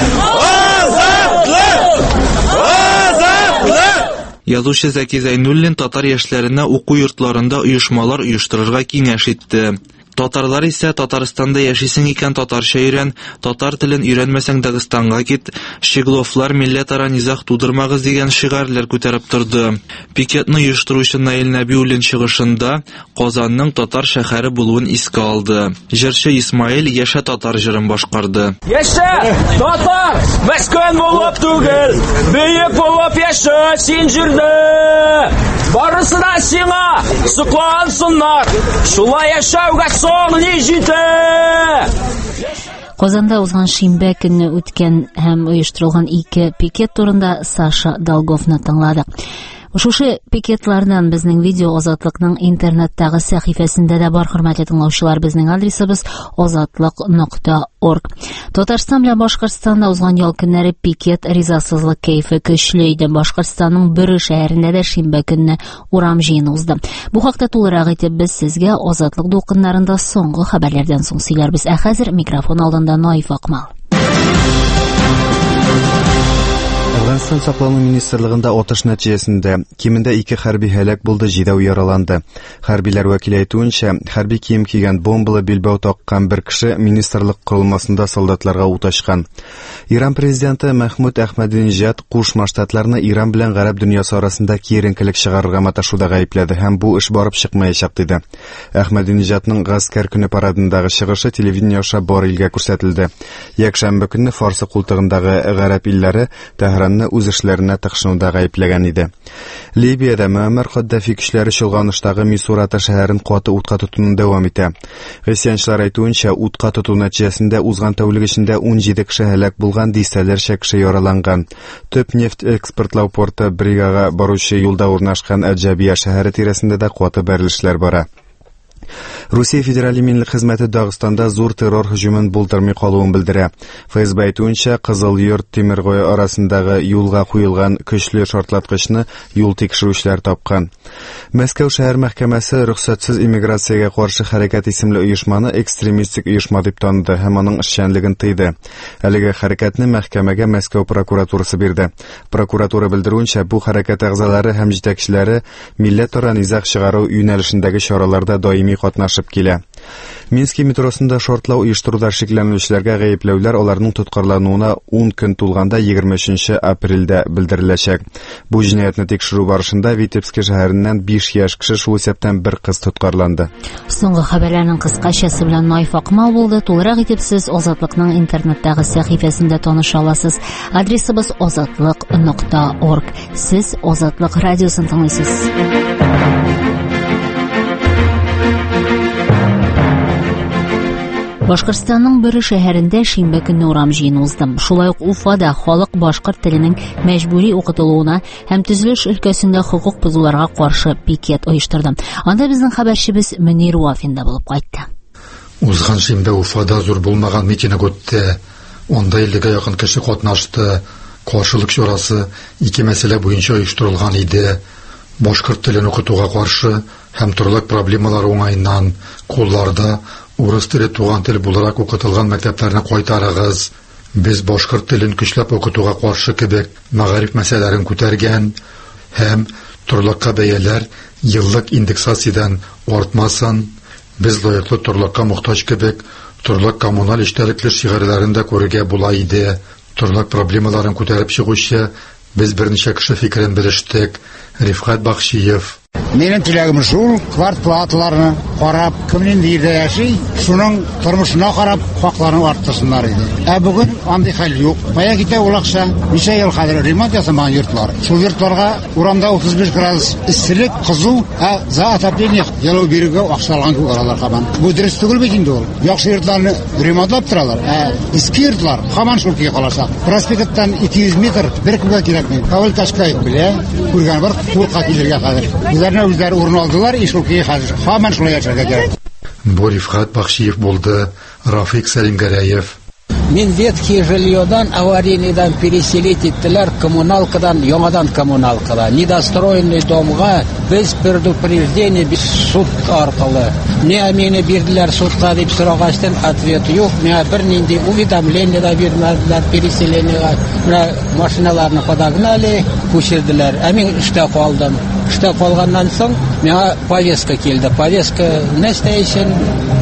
Азатлык! Азатлык! Язучы Зәки Зәйнуллин татар яшьләренә уку йортларында оешмалар оештырырга киңәш итте. Татарлар исә Татарстанда яшисең икән татарча өйрән, татар телен өйрәнмәсәң Дагыстанга кит, Щегловлар милләтара низах тудырмагыз дигән шигарләр күтәреп торды. Пикетны оештыручы Наил Нәбиуллин чыгышында Казанның татар шәһәре булуын искә алды. Җырчы Исмаил яшә татар җырын башкарды. Яшә татар, мәскән булып түгел, бөек булып яшә син җирдә. Барысына сиңа соклансыннар, шулай яшәүгә соң ни җитә. Казанда узган шимбә көнне үткән һәм оештырылган ике пикет турында Саша Долговны тыңладык. Шушы пикетлардан безнең видео Азатлыкның интернеттагы сәхифәсендә дә бар, хөрмәтле тыңлаучылар. Безнең адресыбыз азатлык нокта орг. Татарстан белән Башкортстанда узган ял көннәре пикет ризасызлык кәйфе көчле иде. Башкортстанның бер шәһәрендә дә шимбә көнне урам җыены узды. Бу хакта тулырак итеп без сезгә Азатлык дулкыннарында соңгы хәбәрләрдән соң сөйләрбез. Ә хәзер микрофон алдында Наиф Акмал. Әфганстан саклану министрлыгында отыш нәтиҗәсендә кимендә ике хәрби һәлак булды, җидәү яраланды. Хәрбиләр вәкиле әйтүенчә, хәрби кием кигән бомбалы билбау таккан бер кеше министрлык корылмасында солдатларга ут ачкан. Иран президенты Мәхмүд Әхмәдинеҗад Кушма Штатларны Иран белән гарәп дөньясы арасында киеренкелек чыгарырга маташуда гаепләде һәм бу эш барып чыкмаячак диде. Әхмәдинеҗадның гаскәр көне парадындагы чыгышы телевидение аша бар илгә күрсәтелде. Якшәмбе көнне Фарсы култыгындагы гарәп илләре Тәһранны үз эшләренә тыкшынуда гаепләгән иде. Либиядә Муаммар Каддафи көчләре чолганыштагы Мисурата шәһәрен каты утка тотуны дәвам итә. Христианчылар әйтүенчә, утка тоту нәтиҗәсендә узган тәүлек эчендә ун җиде кеше һәлак булган, дистәләрчә кеше яраланган. Төп нефть экспортлау порты Бригага баручы юлда урнашкан Әджәбия шәһәре тирәсендә дә каты бәрелешләр бара. Русия федераль иминлек хезмәте Дагыстанда зур террор һөҗүмен булдырмый калуын белдерә. ФСБ әйтүенчә, Кызыл Йорт Тимергой арасындагы юлга куелган көчле шартлаткычны юл тикшерүчеләр тапкан. Мәскәү шәһәр мәхкәмәсе рөхсәтсез иммиграциягә каршы хәрәкәт исемле оешманы экстремистик оешма дип таныды һәм аның эшчәнлеген тыйды. Әлеге хәрәкәтне мәхкәмәгә Мәскәү прокуратурасы бирде. Прокуратура белдерүенчә, бу хәрәкәт әгъзалары һәм җитәкчеләре милләтара низаг чыгару юнәлешендәге чараларда даими катнашып килә. Минск метросында шортлау оештыруда шикләнүчеләргә гаепләүләр аларның тоткарлануына ун көн тулганда егерме өченче апрельдә белдереләчәк. Бу җинаятьне тикшерү барышында Витебск шәһәреннән биш яшь кеше, шул исәптән бер кыз тоткарланды. Соңгы хәбәрләрнең кыскачасы белән Наиф Акмал булды. Тулырак итеп сез Азатлыкның интернеттагы сәхифәсендә таныша аласыз. Адресыбыз азатлык нокта орг. Сез Азатлык радиосын тыңлыйсыз. Башкортстанның бер шәһәрендә шимбә көнне урам җыены узды. Шулай ук Уфада халык башкорт теленең мәҗбүри укытылуына һәм төзелеш өлкәсендә хукук бозуларга каршы пикет оештырды. Анда безнең хәбәрчебез Мөнир Вафин да булып кайтты. Узган шимбә Уфада зур булмаган митинг үтте. Онда иллегә якын кеше катнашты. Каршылык чарасы ике мәсьәлә буенча оештырылган иде. Башкорт телен укытуга каршы һәм төрле проблемалар уңайыннан кулларда урыс теле туган тел буларак укытылган мәктәпләрне кайтарыгыз. Без башкорт телен көчләп укытуга каршы кебек мәгариф мәсьәләләрен күтәргән һәм төрлеккә бәяләр еллык индексациядән артмасын. Без лаеклы төрлеккә мохтаҗ кебек төрлек коммуналь эштәлекле шигырьләрендә күрергә була иде. Төрлек проблемаларын күтәреп чыгучы без берничә кеше фикерен белештек. Рифкат Бахшиев. Менің теләгім шул, квартплаталарны карап, кем нинди җирдә яши, шуның тормышына карап, хакларын арттырсыннар иде. Ә бүген андый хәл юк. Кая китә ул акча? Ничә ел хәзер ремонт ясамаган йортлар. Шул йортларга урамда утыз биш градус исселек, кызу, ә за отопление ялу бирүгә акча алган күк аралар кабан. Бу дөрес түгел бит инде ул. Яхшы йортларны ремонтлап торалар. Ә иске йортлар һаман шул көйгә калачак. Проспекттан ике йөз метр бер күгә кирәкми. Кавыл Кашкаев белә, күргән бар, курка килергә хәзер. Үзләренә үзләре урын алдылар, иш ул көйгә хәзер. Һаман шулай яшәргә кирәк. Бу Рифкат Бахшиев булды. Рафик Сәлимгәрәев. Мин ветхие жильёдан аварийныйдан переселить иттеләр коммуналкадан, яңадан коммуналкадан. Недостроенный домга без предупреждение без суд аркылы. Не мине бирделәр судка дип сорагачтан ответ юк. Менә бер нинди уведомление да бирмәделәр переселениегә. Менә машиналарны подогнали, күчерделәр. Ә мин эштә калдым. Эштә калганнан соң миңа повестка килде. Повестка настоящен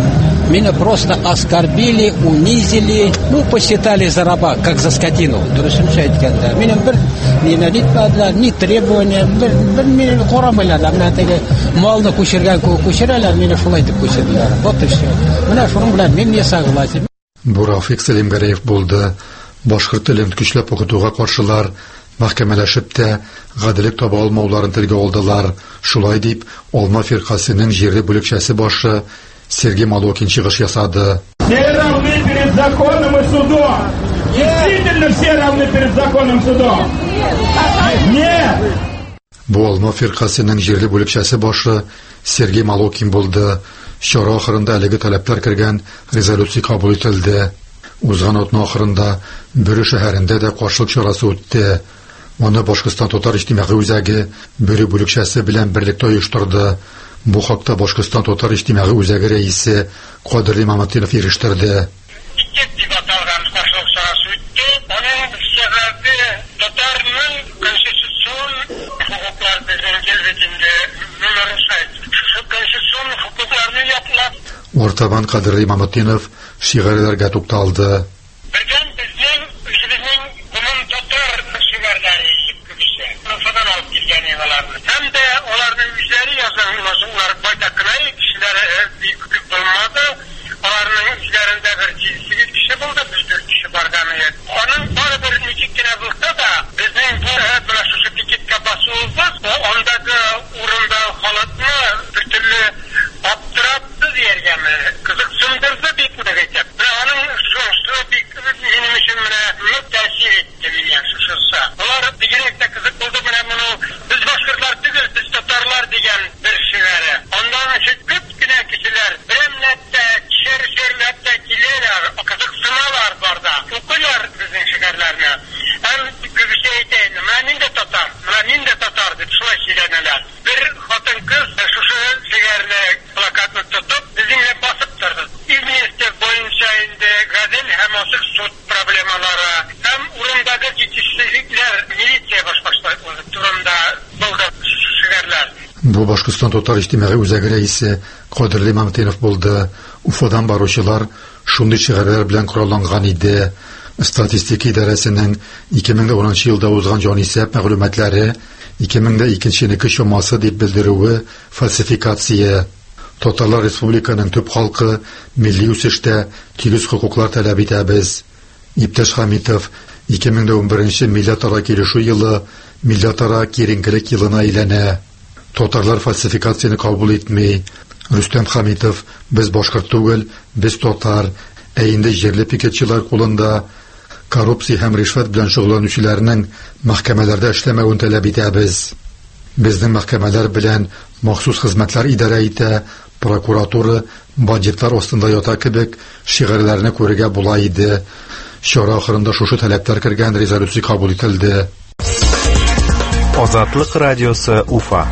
меня просто оскорбили, унизили, ну, посчитали за раба, как за скотину. Дұрысынша әйткәндә. Минем бер неме нитмәделәр, ни требования, бер бер мине карамыйлар. Менә теге малны күчергән күчерәләр, мине шулай дип күчерделәр. Вот и все. Менә шуның белән мин не согласен. Бу Рафик Сәлимгәрәев булды. Башкорт телен көчләп укытуга каршылар мәхкәмәләшеп тә гаделлек таба алмауларын телгә алдылар. Шулай дип, Алма фиркасының җирле бүлекчәсе башы Сергей Малокин чыгыш ясады. Все равны перед законом и судом. Действительно все равны перед законом и судом. Нет. Бу Алма фиркасының җирле бүлекчәсе башы Сергей Малокин булды. Чара ахырында әлеге таләпләр кергән резолюция кабул ителде. Узган атна ахырында Бөре шәһәрендә дә каршылык чарасы үтте. Моны Башкортстан татар иҗтимагый үзәге Бөре бүлекчәсе белән берлектә оештырды. Бу хакта Башкортстан татар иҗтимагый үзәге рәисе Кадир Имаматдинов ирештирде. Ике дип аталган каршылык чарасы үтте. Аның сәбәбе татар Ортабан Кадыр Имаматдинов шигырьләргә тукталды. Birden bizning o'zimizning bunun tatar şiirleri köbüse. Ufadan alıp gelgen evalarını. Hem de onların üzeri yazan ulaşımlar baytakınayı kişilere büyük küp bulmadı. Onların üzerinde bir sekiz kişi buldu, biz dört kişi barganı. Onun bari bir niçikine bulsa da bizning bu bulaşışı tiketke basıldız. Ondaki urunda halatını bir türlü aptıraptı diyergemi. Kızık sındırdı bitmedi geçip. Ve onun sonuçta benim işimine büyük tesir etti bilyen şuşursa. Onlar digerekte kızık buldu bile bunu biz başkırlar değil, biz Tatarlar diyen bir şiveri. Ondan için küp güne kişiler Bremlet'te, şer-şerlette kilerler, kızık sınalar barda. Okuyorlar bizim şiirlerini. Hem kübüse eteyin, menin de Tatar, menin de Tatar deyip şuna şiireneler. Bir hatın kız şuşu şiirini plakatını tutup bizimle basıp durdu. İzmir'de boyunca indi gazel hem asık sut problemaları hem urumdaki geçişsizlikler militsiya baş başta durumda buldu şiirler. Bu Башкортстан Татар иҗтимагый үзәге рәисе Кадыр Имаматдинов булды. Уфадан баручылар шундый шигырьләр белән коралланган иде. Статистик идарәсенең ике мең унынчы елда узган җанисәп мәгълүматлары ике мең икенче чамасы дип белдерүе фальсификация. Татарлар республиканың төп халкы милли үсештә тигез хокуклар таләп итәбез. Иптәш Хамитов ике мең унберенче милләтара килешү елы милләтара киеренкелек елына әйләнә. Татарлар фальсификацияны кабул итми. Рөстәм Хамитов без башкорт түгел, без татар. Ә инде җирле пикетчылар кулында коррупция һәм ришвәт белән шөгыльләнүчеләрнең мәхкәмәләрдә эшләмәвен таләп итәбез. Безнең мәхкәмәләр белән махсус хезмәтләр идарә итә, прокуратура бандитлар астында ята кебек шигырьләрне күрергә була иде. Чара ахырында шушы таләпләр кергән резолюция кабул ителде. Азатлык радиосы Уфа.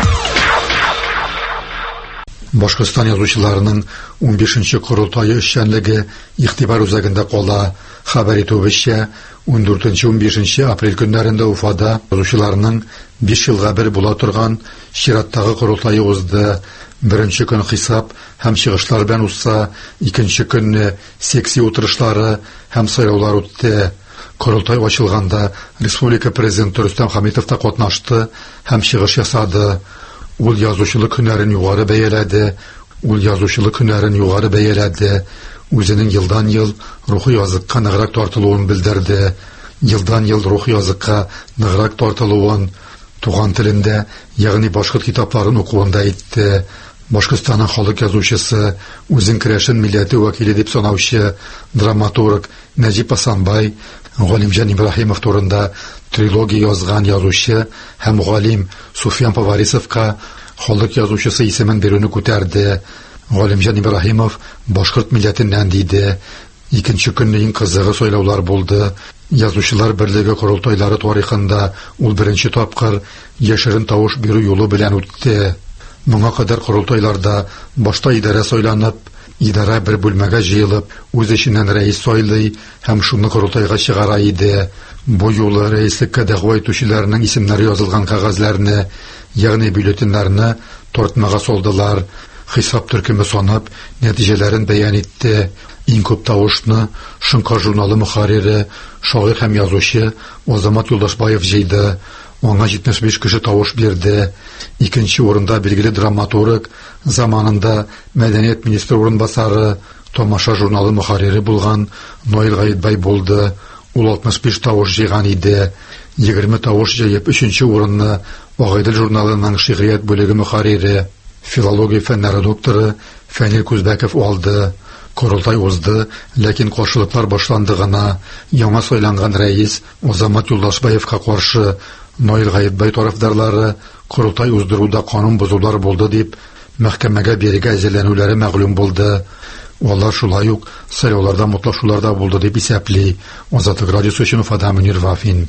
Башкортстан язучыларының унбишенче корылтайы эшчәнлеге игътибар үзәгендә кала. Хәбәр итүебезчә, ундүртенче - унбишенче апрель көннәрендә Уфада язучыларның биш елга бер була торган чираттагы корылтайы узды. Беренче көн хисап һәм чыгышлар белән узса, икенче көнне секция утырышлары һәм сайлаулар үтте. Корылтай ачылганда республика президенты Рөстәм Хәмитов та катнашты һәм чыгыш ясады. Ул язучылык һөнәрен югары бәяләде. Ул язучылык һөнәрен югары бәяләде. Үзенең елдан-ел рухи языкка ныграк тартылуын белдерде. Елдан-ел рухи языкка ныграк тартылуын туган телендә, ягъни башкорт китапларын укуында әйтте. Башкортстанның халык язучысы, үзен керәшен милләте вәкиле дип санаучы драматург Нәҗип Асанбай, Галимҗан Ибраһимов турында трилогия язган язучы һәм галим Суфиян Поварисовка халык язучысы исемен бирүне күтәрде. Галимҗан Ибраһимов башкорт милләтеннән диде. Икенче көнне иң кызыгы сайлаулар булды. Язучылар берлеге корылтайлары тарихында ул беренче тапкыр яшерен тавыш бирү юлы белән үтте. Моңа кадәр корылтайларда башта идарә сайланып, идарә бер бүлмәгә җыелып, үз эшеннән рәис сайлый һәм шуны корылтайга чыгара иде. Бу юлы рәислеккә дәгъва итүчеләрнең исемнәре язылган кагазьләрне, ягъни бюллетеннәрне тартмага салдылар. Хисап төркеме санап, нәтиҗәләрен бәян итте. Иң күп тавышны Шыңкар журналы мөхәррире, шагыйрь һәм язучы Азамат Юлдашбаев җыйды. Аңа җитмеш биш кеше тавыш бирде. Икенче урында билгеле драматург, заманында мәдәният министры урынбасары, Тамаша журналы мөхәррире булган Наил Гаетбай булды. Ул алтмыш биш тавыш җыйган иде. егерме тавыш җыеп өченче урынны Агайдел журналының шигърият бүлеге мөхәррире, филология фәннәре докторы Фәнил Күзбәков алды. Корылтай узды, ләкин каршылыклар башланды гына. Яңа сайланган рәис Азамат Юлдашбаевка каршы Наил Гаетбай тарафдарлары корылтай уздыруда канун бозулар булды дип мәхкәмәгә бирергә әзерләнүләре мәгълүм булды. Алар шулай ук сайлауларда мутлашуларда булды дип исәпли. Азатлык радиосы өчен Уфада Мөнир Вафин.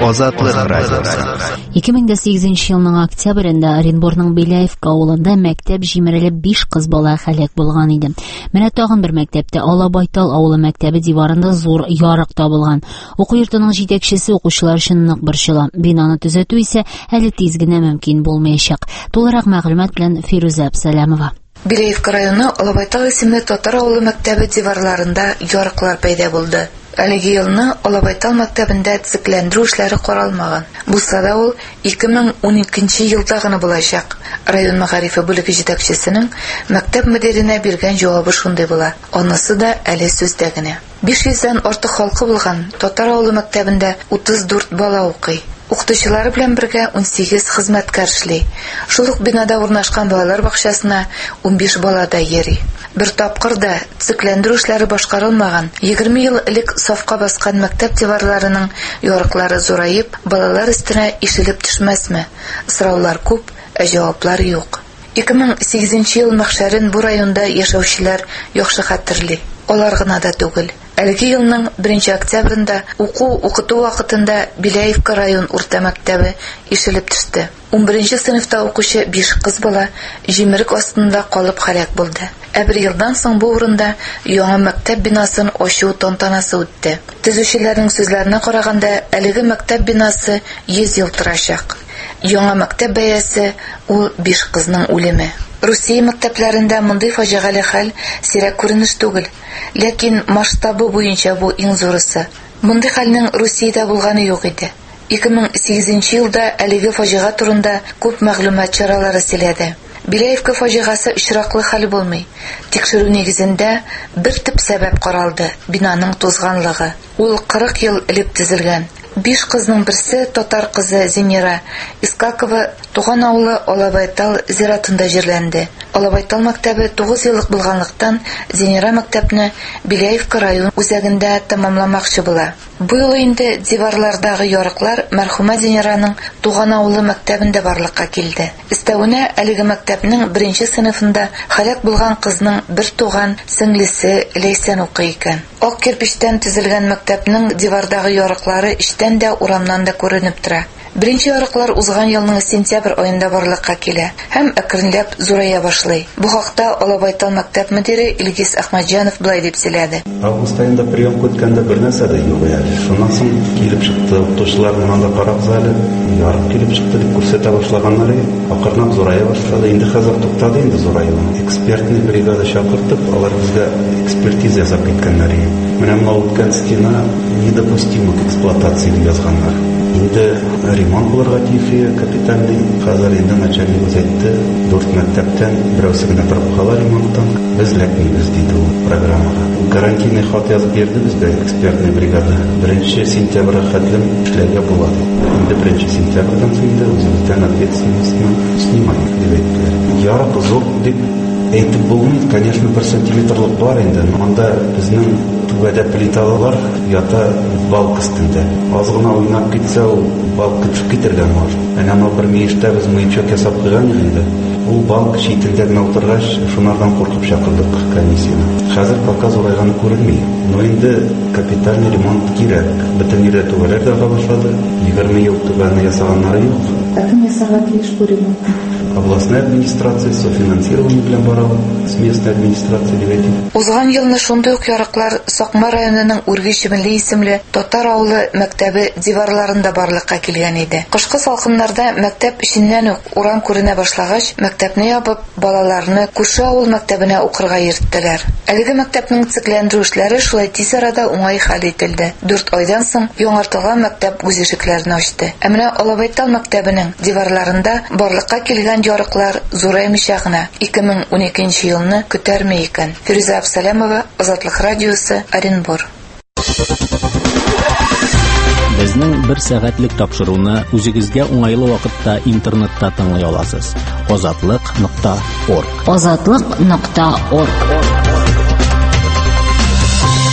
Азатлык радиосы. ике мең сигезенче елның октябрендә Оренбурның Беляевка авылында мәктәп җимерелеп биш кыз бала һәлак булган иде. Менә тагын бер мәктәптә Алабайтал авылы мәктәбе диварында зур ярык табылган. Уку йортының җитәкчесе укучылар өчен нык борчыла. Бинаны төзәтү исә әле тиз генә мөмкин булмаячак. Тулырак мәгълүмат белән Фируза Абсаламова. Беляевка районы Алабайтал исемле татар авылы мәктәбе диварларында ярыклар пәйда булды. Әлеге елны Алабайтал мәктәбендә төзекләндерү эшләре каралмаган. Булса да ул ике мең уникенче елда гына булачак. Район мәгарифе бүлеге җитәкчесенең мәктәп мөдирине биргән җавабы шундый була. Анысы да әле сүздә генә. биш йөздән артык халкы булган татар авылы мәктәбендә утыз дүрт бала укый. Укытучылары белән бергә ун сигез хезмәткәр эшли. Шул ук бинада урнашкан балалар бакчасына ун биш бала да йөри. Бер тапкыр да төзекләндерү эшләре башкарылмаган. егерме ел элек сафка баскан мәктәп диварларының ярыклары зурайып, балалар өстенә ишелеп төшмәсме? Сораулар күп, ә җаваплар юк. ике мең сигезенче ел мәхшәрен бу районда яшәүчеләр яхшы хәтерли. Алар гына да түгел. Әлеге елның беренче октябрендә уку-укыту вакытында Беляевка район урта мәктәбе ишелеп төште. ун беренче сыйныфта укучы биш кыз бала җимерек астында калып һәлак булды. Ә бер елдан соң бу урында яңа мәктәп бинасын ачу тантанасы үтте. Төзүчеләрнең сүзләренә караганда, әлеге мәктәп бинасы йөз ел торачак. Яңа мәктәп бәясе ул биш кызның үлеме. Русия мәктәпләрендә мондый фаҗигале хәл сирәк күренеш түгел, ләкин масштабы буенча бу иң зурысы. Мондый хәлнең Русиядә булганы юк иде. ике мең сигезенче елда әлеге фаҗига турында күп мәгълүмат чаралары сөйләде. Беляевка фаҗигасы очраклы хәл булмый. Тикшерү нигезендә бер төп сәбәп каралды: бинаның тузганлыгы. Ул кырык ел элек төзелгән. Биш кызның берсе татар кызы Зинера Искакова туган авылы Алабайтал зиратында җирләнде. Алабайтал мәктәбе тугыз еллык булганлыктан Зинера мәктәпне Беляевка район үзәгендә тәмамламакчы була. Бу ел инде диварлардагы ярыклар мәрхүмә Зинераның туган авылы мәктәбендә барлыкка килде. Өстәвенә әлеге мәктәпнең беренче сыйныфында һәлак булган кызның бер туган сеңлесе Ләйсән укый икән. Ак кирпичтән төзелгән мәктәпнең дивардагы ярыклары иштән дә урамнан да күренеп тора. Беренче ярыклар узган елның сентябрь аенда барлыкка килә һәм әкренләп зурая башлый. Бу хакта Алабайтал мәктәп мөдире Илгиз Әхмәтҗанов булай дип сөйләде. Август аенда прием көткәндә бер нәрсә дә юк иде. Шуннан соң килеп чыкты, укытучылар монда карап залы, ярык килеп чыкты дип күрсәтә башлаганнары, акырынып зурая башлады. Инде хәзер туктады, инде зурая. Экспертный бригада чакыртып, алар безгә экспертиза ясап киткәннәр. Менә моны үткән стена недопустима к эксплуатации дип язганнар. Инде ремонт булырга тиеш капитальный, хәзер инде начальник әйтте, дүрт мәктәптән берәүсе генә торып кала ремонттан, без ләкмибез диде ул программага. Гарантийный хат язып бирде безгә экспертный бригада. Беренче сентябрь хәтлем эшләргә була. Инде беренче сентябрьдән соң да үзебездән ответственностьны снимаем дип әйттеләр. Ярык зур дип әйтеп булмый, конечно, бер сантиметрлык бар инде. Монда безнең түбәдә плиталар ята балк өстендә. Аз гына уйнап китсә, ул балк төшеп китергән бар. Әнә мо бер миештә без мыйчак ясап куйган инде. Ул балк читендә генә утыргач, шунардан куркып чакырдык комиссияне. Хәзер пока зурайганы күренми. Но инде капитальный ремонт кирәк. Бөтен ердә түбәләр дә башлады. егерме ел түбәне ясаганнары юк. Кем ясарга тиеш бу ремонтны? Областная администрация софинансирование белән бара, с местной администрацией дип әйтим. Узган елны шундый ук ярыклар Сакма районының Үргич милли исемле татар авылы мәктәбе диварларында барлыкка килгән иде. Кышкы салкыннарда мәктәп эченнән үк урам күренә башлагач, мәктәпне ябып, балаларны күрше авыл мәктәбенә укырга йөрттеләр. Әлеге мәктәпнең төзекләндерү эшләре шулай тиз арада уңай хәл ителде. дүрт айдан соң яңартылган мәктәп үз ишекләрен ачты. Ә менә Алабайтал мәктәбенең диварларында барлыкка килгән ярыклар зураймыйча гына ике мең уникенче елны көтәрме икән. Фируза Абсаламова, Азатлык радиосы, Оренбур. Безнең бер сәгатьлек тапшыруны үзегезгә уңайлы вакытта интернетта тыңлый аласыз. азатлык нокта орг. азатлык нокта орг.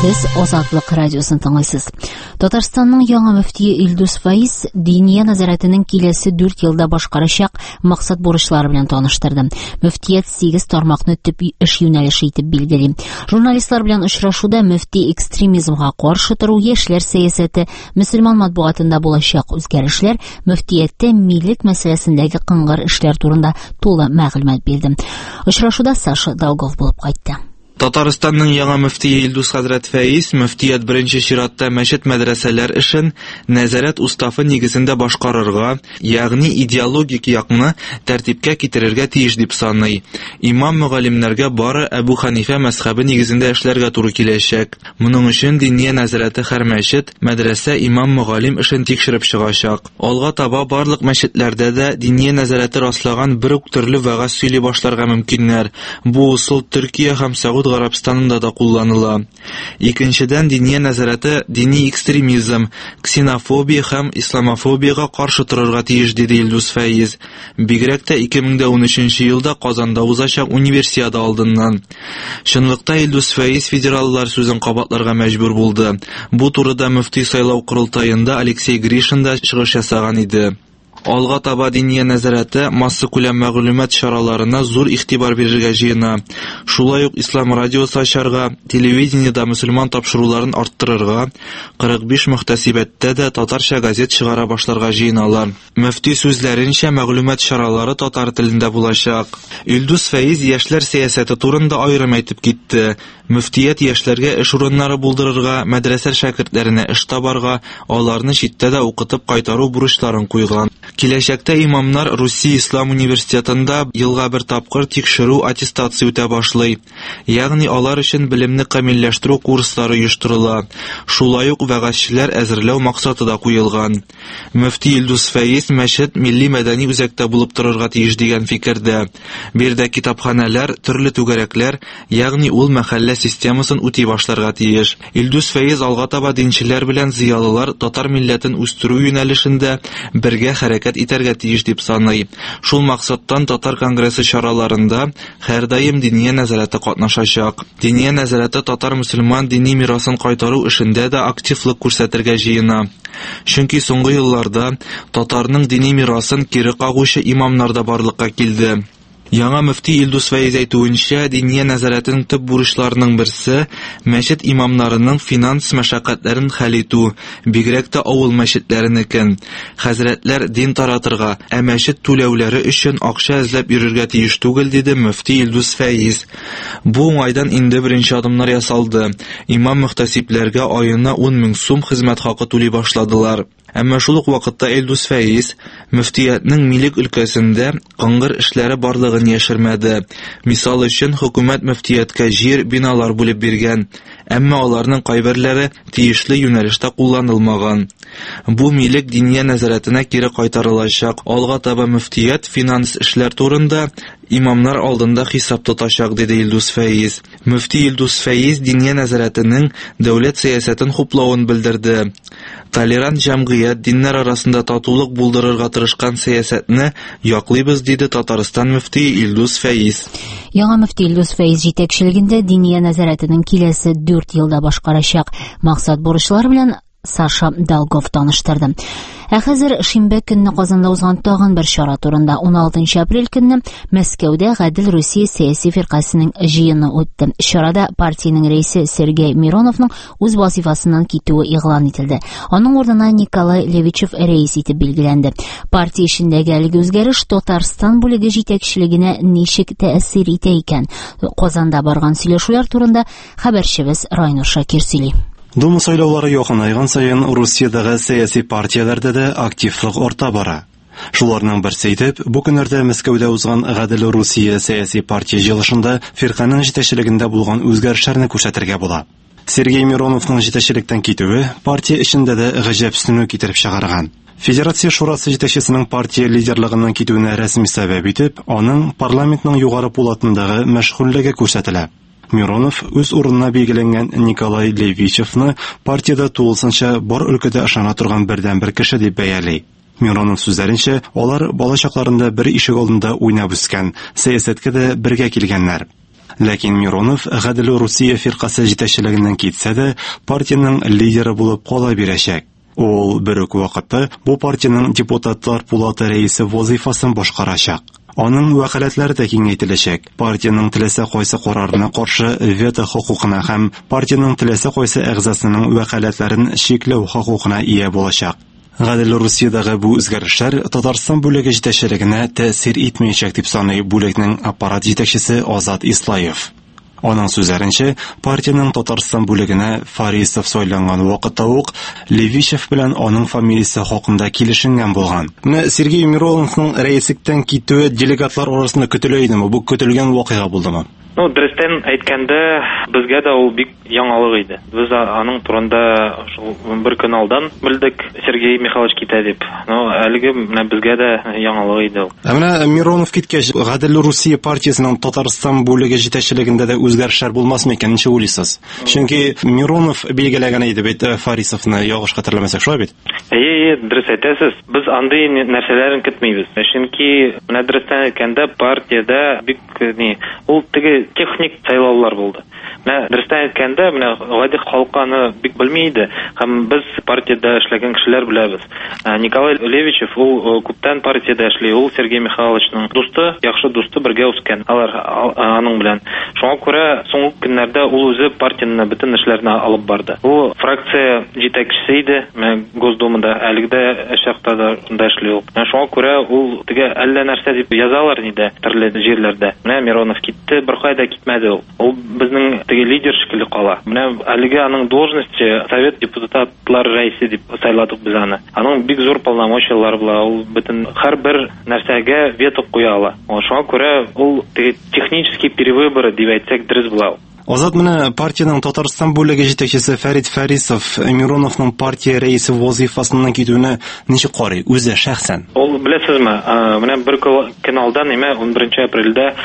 Сез Азатлык радиосын тыңлайсыз. Татарстанның яңа мөфтие Илдус Фәиз диния назаратының киләсе дүрт елда башкарачак максат бурычлары белән таныштырды. Мөфтият сигез тармакны төп эш юнәлеше итеп билгели. Журналистлар белән очрашуда мөфти экстремизмга каршы тору, яшьләр сәясәте, мөселман матбугатында булачак үзгәрешләр, мөфтияттә милләт мәсьәләсендәге кыңгыр эшләр турында тулы мәгълүмат бирде. Очрашуда Саша Долгов булып кайтты. Татарстанның яңа мөфтие Илдус хәзрәт Фәиз мөфтият беренче чиратта мәчет мәдрәсәләр эшен нәзарәт уставы нигезендә башкарырга, ягъни идеологик якны тәртипкә китерергә тиеш дип саный. Имам мөгаллимнәргә бары Әбу Ханифа мәзһәбе нигезендә эшләргә туры киләчәк. Моның өчен диния нәзарәте һәр мәчет, мәдрәсә имам мөгаллим эшен тикшереп чыгачак. Алга таба барлык мәчетләрдә дә диния нәзарәте раслаган бер үк төрле вәгазь сөйли башларга мөмкиннәр. Бу усул Төркия һәм Сауд Гарабстанында да кулланыла. Икенчедән, диния нәзарәте дини экстремизм, ксенофобия һәм исламофобияга каршы торырга тиеш, диде Илдус Фәиз. Бигрәк тә ике мең дә унөченче елда Казанда узачак универсиада алдыннан. Чынлыкта Илдус Фәиз федераллар сүзен кабатларга мәҗбүр булды. Бу турыда мөфти сайлау курылтаенда Алексей Гришин да чыгыш ясаган иде. Алга таба диния нәзарәте масса күләм мәгълүмат чараларына зур игътибар бирергә җыена. Шулай ук ислам радиосы ачарга, телевидениедә мөселман тапшыруларын арттырырга, кырык биш мөхтәсибәттә дә татарча газет чыгара башларга җыеналар. Мөфти сүзләренчә, мәгълүмат чаралары татар телендә булачак. Илдус Фәиз яшьләр сәясәте турында аерым әйтеп китте. Мөфтият яшьләргә эш урыннары булдырырга, мәдрәсә шәкертләренә эш табарга, аларны читтә дә укытып кайтару бурычларын куйган. Киләчәктә имамнар Русия Ислам университетында елга бер тапкыр тикшерү аттестация үтә башлый. Ягъни алар өчен белемне камилләштерү курслары оештырыла. Шулай ук вәгазьчеләр әзерләү максаты да куелган. Мөфти Илдус Фәиз мәчет милли мәдәни үзәктә булып торырга тиеш дигән фикердә. Бердә китапханәләр, төрле түгәрәкләр, ягъни ул мәхәллә системасын үти башларга тиеш. Илдус Фәиз алга таба динчеләр белән зыялылар татар милләтен үстерү юнәлешендә бергә хәрәкәт итәргә тиеш дип саный. Шул максаттан татар конгрессы чараларында һәр даим диния нәзарәте катнашачак. Диния нәзарәте татар мөселман дини мирасын кайтару эшендә дә активлык күрсәтергә җыена. Чөнки соңгы елларда татарның дини мирасын кире кагучы имамнар да барлыкка килде. Яңа мөфти Илдус Фәиз әйтүенчә, диния нәзарәтенең төп бурычларының берсе мәчет имамнарының финанс мәшәкатьләрен хәл итү, бигрәк тә авыл мәчетләренекен. Хәзрәтләр дин таратырга, ә мәчет түләүләре өчен акча эзләп йөрергә тиеш түгел, диде мөфти Илдус Фәиз. Бу уңайдан инде беренче адымнар ясалды. Имам мөхтәсибләргә аена ун мең сум хезмәт хакы түли башладылар. Әмма шул ук вакытта Илдус Фәиз мөфтиятның милек өлкәсендә кыңгыр эшләре барлыгын яшермәде. Мисал өчен, хөкүмәт мөфтияткә җир, биналар бүлеп биргән, әмма аларның кайберләре тиешле юнәлештә кулланылмаган. Бу милек диния нәзарәтенә кире кайтарылачак. Алга таба мөфтият финанс эшләр турында имамнар алдында хисап тотачак, диде Илдус Фәиз. Мөфти Илдус Фәиз диния нәзарәтенең дәүләт сәясәтен хуплавын белдерде. Толерант җәмгыять, диннәр арасында татулык булдырырга тырышкан сәясәтне яклыйбыз, диде Татарстан мөфти Илдус Фәиз. Яңа мөфти Илдус Фәиз җитәкчелегендә диния нәзарәтенең киләсе дүрт елда башкарачак максат бурычлары белән Саша Долгов таныштырды. Ә хәзер шимбә көнне Казанда узган тагын бер чара турында. он алтынчы апрель көнне Мәскәүдә Гадел Русия сәяси фиркасының җыены үтте. Чарада партиянең рәисе Сергей Мироновның үз вазифасыннан китүе игълан ителде. Аның урынына Николай Левичев рәис итеп билгеләнде. Партия эшендәге әлеге үзгәреш Татарстан бүлеге җитәкчелегенә ничек тәэсир итә икән? Казанда барган сөйләшүләр турында хәбәрчебез Райнур Шакир сөйли. Дума сайлаулары якынайган саен Русиядәге сәяси партияләрдә дә активлык арта бара. Шуларның берсе итеп, бу көннәрдә Мәскәүдә узган Гадел Русия сәяси партия җыелышында фирканың җитәкчелегендә булган үзгәрешләрне күрсәтергә була. Сергей Мироновның җитәкчелектән китүе партия эшендә дә гаҗәпсенү китереп чыгарган. Федерация шурасы җитәкчесенең партия лидерлыгыннан китүенә рәсми сәбәп итеп, аның парламентның югары пулатындагы мәшгульлеге күрсәтелә. Миронов үз урынына билгеләнгән Николай Левичевны партияда тулысынча бар өлкәдә ышана торган бердән бер кеше дип бәяли. Миронов сүзләренчә, алар балачакларында бер ишек алдында уйнап үскән, сәясәткә дә бергә килгәннәр. Ләкин Миронов Гадел Русия фиркасы җитәкчелегеннән китсә дә, партияның лидеры булып кала бирәчәк. Ул бер үк вакытта бу партияның депутатлар пулаты рәисе вазифасын башкарачак. Аның вәкаләтләре дә киңәйтеләчәк. Партияның теләсә кайсы карарына каршы вето хокукына һәм партияның теләсә кайсы әгъзасының вәкаләтләрен чикләү хокукына ия булачак. Гадел Русиядагы бу үзгәрешләр Татарстан бүлеге җитәкчелегенә тәэсир итмәячәк дип саный бүлекнең аппарат җитәкчесе Азат Ислаев. Аның сүзләренчә, партияның Татарстан бүлегенә Фарисов сайланган вакытта ук Левичев белән аның фамилиясе хакында килешенгән булган. Менә Сергей Мироновның рәислектән китүе делегатлар арасында көтелә идеме? Бу көтелгән вакыйга булдымы? Ну, дөрестән әйткәндә, безгә дә ул бик яңалык иде. Без аның турында бер көн алдан белдек, Сергей Михайлович китә дип. Ну, әлеге менә безгә дә яңалык иде ул. Ә менә Миронов киткәч, Гадел Русия партиясының Татарстан бүлеге җитәкчелегендә дә үзгәрешләр булмасмы икән, ничә уйлыйсыз? Чөнки Миронов билгеләгән иде бит Фарисовны, ягыш хәтерләмәсәк, шулай бит? Әйе, дөрес әйтәсез. Без андый нәрсәләрен көтмибез. Чөнки менә дөрестән әйткәндә партиядә бик ни, ул теге техник сайлаулар булды. Менә дөрестән әйткәндә, менә гади халык аны бик белми иде, һәм без партиядә эшләгән кешеләр беләбез. Николай Левичев ул күптән партиядә эшли, ул Сергей Михайловичның дусты, яхшы дусты, бергә үскән. Алар аның белән. Шуңа күрә соңгы көннәрдә ул үзе партияның бөтен эшләренә алып барды. Ул фракция җитәкчесе иде, менә Госдумада, әлегә шахта да эшли ул. Шуңа күрә ул теге әллә нәрсә дип язалар иде төрле җирләрдә. Менә Миронов китте, бер кайда китмәде ул. Ул безнең теге лидер шикелле кала. Менә әлегә аның должности совет депутатлар рәисе дип сайладык без аны. Аның бик зур полномочиялары була. Ул бөтен һәрбер нәрсәгә вето куя ала. Шуңа күрә ул теге технический перевыборы дип әйтсәк дөрес була. Азат менә партияның Татарстан бүлеге җитәкчесе Фәрит Фарисов Мироновның партия рәисе вазифасыннан китүенә ничек карый үзе шәхсән? Ул беләсезме, менә бер көн алдан, нимә, он беренче апрельдә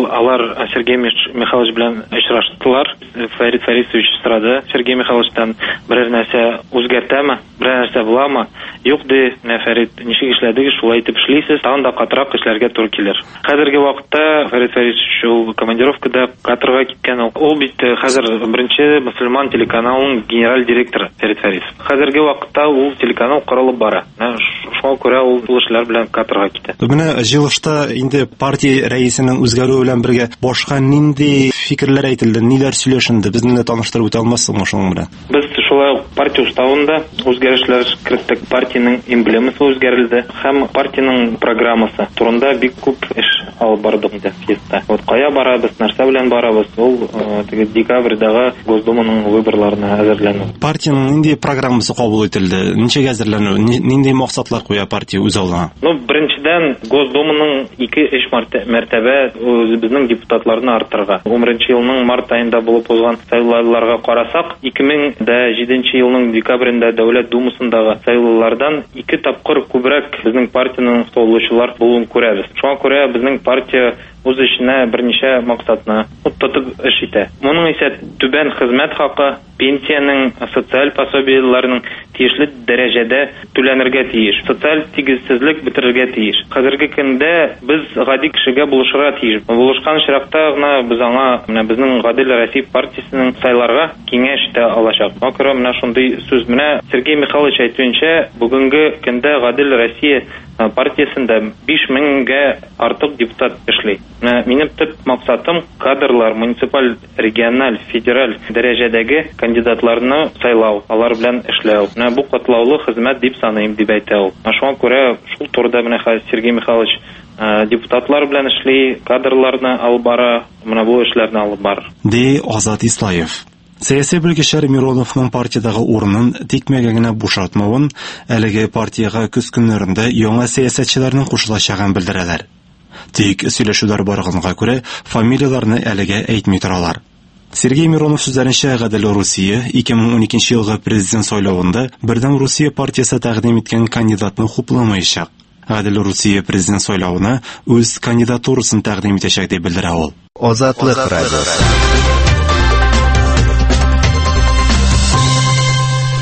алар Сергей Михайлович белән очраштылар. Фәрит Фарисович сорады Сергей Михайловичтан, бер нәрсә үзгәртәме, бер нәрсә буламы? Юк ди, менә Фәрит, ничек эшләдегез, шулай итеп эшлисез, тагын да катырак эшләргә туры килер. Хәзерге вакытта Фәрит Фарисович ул командировкада Катарга киткән. Ул бит хәзер беренче мөселман телеканалының генераль директоры Фәрит Фарисов. Хәзерге вакытта ул телеканал корылып бара. Шуңа күрә ул эшләр белән Катарга китә. Менә җыелышта инде партия рәисенең үзгәрүе белән бергә башка нинди фикерләр әйтелде, ниләр сөйләшенде? Безне таныштырып үтә алмассызмы шуның белән? Без шулай партия уставында үзгәрешләр керттек. Партияның эмблемасы үзгәрелде һәм партияның программасы турында бик күп эш алып бардык инде фестта. Вот кая барабыз, нәрсә белән барабыз? Ул теге декабрьдәге Госдуманың выборларына әзерләнү. Партияның нинди программасы кабул ителде? Ничек әзерләнү? Нинди максатлар куя партия үз алдына? Ну, беренчедән Госдуманың ике-өч мәртәбә үзебезнең депутатларны арттырырга. он беренче елның март айында булып узган сайлауларга карасак, ике мең җиденче елның декабрендә Дәүләт Думасындагы сайлаулардан ике тапкыр күбрәк безнең партияның сайлаучылар булуын күрәбез. Шуңа күрә безнең партия үз эшенә берничә максатны тотып эш итә. Моның исә түбән хезмәт хакы, пенсияның, социаль пособиеләрнең тиешле дәрәҗәдә түләнергә тиеш. Социаль тигезсезлек бетерергә тиеш. Хәзерге көндә без гади кешегә булышырга тиеш. Булышкан чиракта гына без аңа менә безнең Гадел Россия партиясының сайларга киңәш итә алачак. Аңа күрә менә шундый сүз. Менә Сергей Михайлович әйтүенчә, бүгенге көндә Гадел Россия партиясында биш меңгә артык депутат эшли. Минем төп максатым кадрлар муниципаль, региональ, федераль дәрәҗәдәге кандидатларны сайлау, алар белән эшләү. Менә бу катлаулы хезмәт дип саныйм дип әйтә ул. Шуңа күрә шул турыда менә Сергей Михайлович депутатлар белән эшли, кадрларны алып бара, менә бу эшләрне алып барыр. Ди Азат Ислаев. Сәяси белгечләр Мироновның партиядагы урынын тикмәгә генә бушатмавын, әлеге партияга көз көннәрендә яңа сәясәтчеләрнең кушылачагын белдерәләр. Тик сөйләшүләр барганга күрә фамилияларны әлегә әйтми торалар. Сергей Миронов сүзләренчә, Гадел Русия ике мең уникенче елгы президент сайлавында бердәм Русия партиясе тәкъдим иткән кандидатны хупламаячак. Гадел Русия президент сайлавына үз кандидатурасын тәкъдим итәчәк дип белдерә ул. Азатлык радиосы.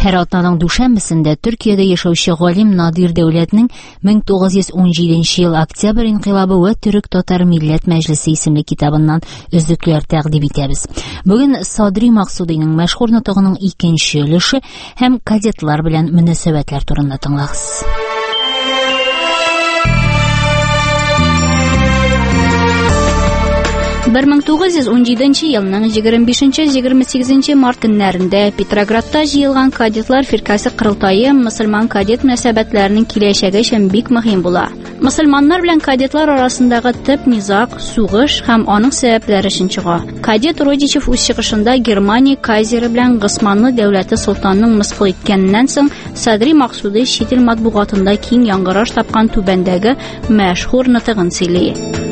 Һәр атнаның дүшәмбесендә Төркиядә яшәүче галим Надир Дәүләтнең мең тугыз йөз ун җиденче ел Октябрь инкыйлабы ва Төрек-Татар милләт мәҗлесе исемле китабыннан өзекләр тәкъдим итәбез. Бүген Садри Максудиның мәшһүр нутыгының икенче өлеше һәм кадетлар белән мөнәсәбәтләр турында тыңлагыз. бер мең тугыз йөз ун җиденче елның егерме бишенче-егерме сигезенче март көннәрендә Петроградта җыелган кадетлар фиркасы корылтайы мөселман кадет мөнәсәбәтләренең киләчәге өчен бик мөһим була. Мөселманнар белән кадетлар арасындагы төп низак, сугыш һәм аның сәбәпләре өчен чыга. Кадет Родичев үз чыгышында Германия кайзеры белән Госманлы дәүләте солтанның мыскыл иткәннән соң Садри Максуди чит ил матбугатында киң яңгыраш тапкан түбәндәге мәшһүр нутыгын сөйли.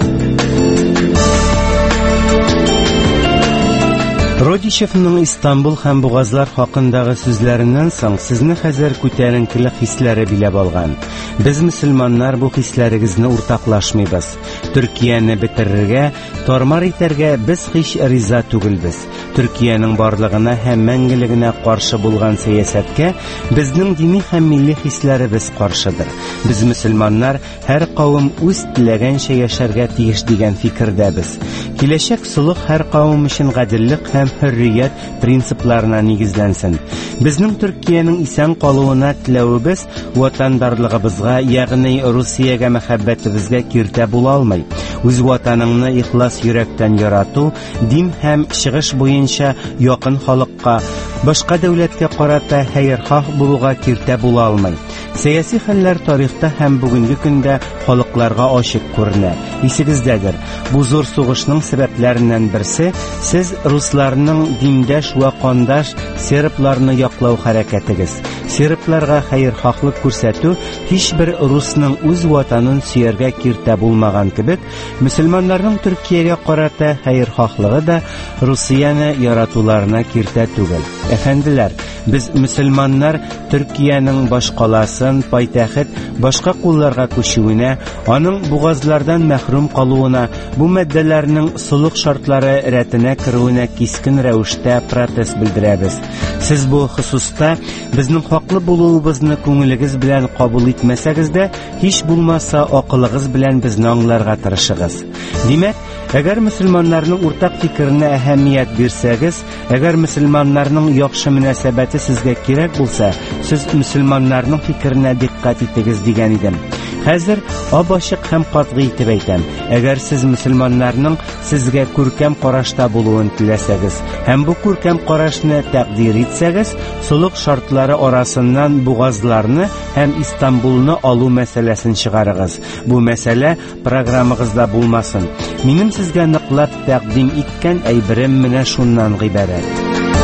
Родичевның Истанбул һәм Бугазлар хакындагы сүзләреннән соң сезне хәзер күтәренкелек хисләре биләп алган. Без мөселманнар бу хисләрегезне уртаклашмыйбыз. Төркияне бетерергә, тормар итәргә без һич риза түгелбез. Төркиянең барлыгына һәм мәңгелегенә каршы булган сәясәткә безнең дини һәм милли хисләребез каршыдыр. Без мөселманнар һәр кавым үз теләгәнчә яшәргә тиеш дигән фикердәбез. Киләчәк сулык һәр кавым өчен гаделлек һәм хөррият принципларына нигезләнсен. Безнең Төркиянең исән калуына теләвебез ватандашлыгыбызга, ягъни Русиягә мәхәббәтебезгә киртә була алмый. Үз ватаныңны ихлас йөрәктән ярату, дин һәм чыгыш буенча якын халыкка, башка дәүләткә карата хәйрхах булуга киртә була алмый. Сәяси хәлләр тарихта һәм бүгенге көндә халыкларга ачык күренә. Исегездәдер, бу зур сугышның сәбәпләреннән берсе сез русларның диндәш ва кандаш сербларны яклау хәрәкәтегез. Сербларга хәйрхахлык күрсәтү һичбер русның үз ватанын сөяргә киртә булмаган кебек, мөселманнарның Төркиягә карата хәйрхахлыгы да Русияне яратуларына киртә түгел. Әфәнделәр, без мөселманнар Төркиянең башкаласын, пайтахет башка кулларга күчүенә, аның бугазлардан мәхрүм калуына, бу мәддәләрнең сулык шартлары рәтенә керүенә кискен рәвештә протест белдерәбез. Сез бу хусуста безнең хаклы булуыбызны күңелегез белән кабул итмәсәгез дә, һич булмаса акылыгыз белән безне аңларга тырышыгыз. Димәк, әгәр мөселманнарның уртак фикеренә әһәмият бирсәгез, әгәр мөселманнарның яхшы мөнәсәбәте сезгә кирәк булса, сез мөселманнарның фикеренә диккать итегез дигән идем. Хәзер ап-ачык һәм катгый итеп әйтәм. Әгәр сез мөселманнарның сезгә күркәм карашта булуын теләсәгез, һәм бу күркәм карашны тәкъдир итсәгез, сулык шартлары арасыннан бугазларны һәм Истанбулны алу мәсьәләсен чыгарыгыз. Бу мәсьәлә программагызда булмасын. Минем сезгә ныклап тәкъдим иткән әйберем менә шуннан гыйбарәт.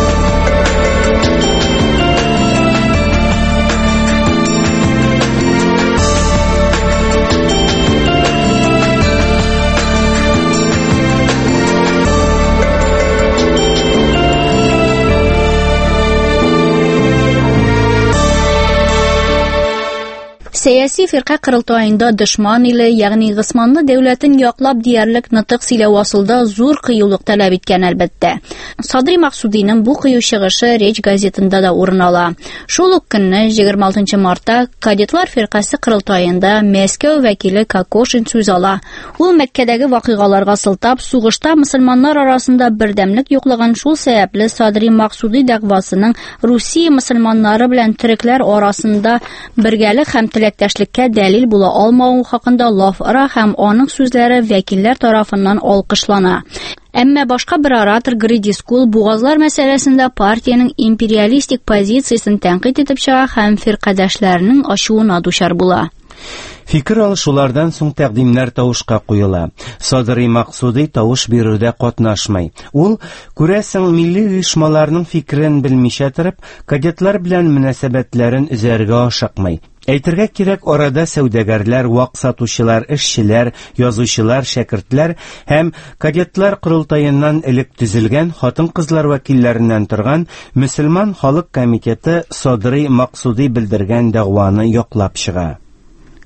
Сәяси фирка кырылтайында дошман иле, ягъни Госманлы дәүләтен яклап диярлек нытык сөйләү асылда зур кыюлык таләп иткән әлбәттә. Садри Максудиның бу кыю чыгышы Реч газетында да урын ала. Шул ук көнне егерме алтынчы мартта кадетлар фиркасы кырылтайында Мәскәү вәкиле Кокошин сүз ала. Ул Мәккәдәге вакыйгаларга сылтап, сугышта мөселманнар арасында бердәмлек юклыгын, шул сәбәпле Садри Максуди дәгъвасының Русия мөселманнары белән төрекләр арасында бергәлек һәм теләктәшлеккә дәлил була алмауы хакында лаф ара һәм аның сүзләре вәкилләр тарафыннан алкышлана. Әмма башка бер оратор Гридискул бугазлар мәсьәләсендә партияның империалистик позициясен тәнкыйть итеп чыга һәм фиркадәшләренең ачуына дучар була. Фикер алышулардан соң тәкъдимнәр тавышка куела. Садри Максуди тавыш бирүдә катнашмый. Ул, күрәсең, милли оешмаларның фикерен белмичә торып, кадетлар белән мөнәсәбәтләрен үзәргә ашыкмый. Әйтергә кирәк, арада сәүдәгәрләр, вак сатучылар, эшчеләр, язучылар, шәкертләр һәм кадетлар кырылтайыннан элек төзелгән хатын-кызлар вәкилләреннән торган Мөселман халык комитеты Садри Максуди белдергән дәгъваны яклап чыга.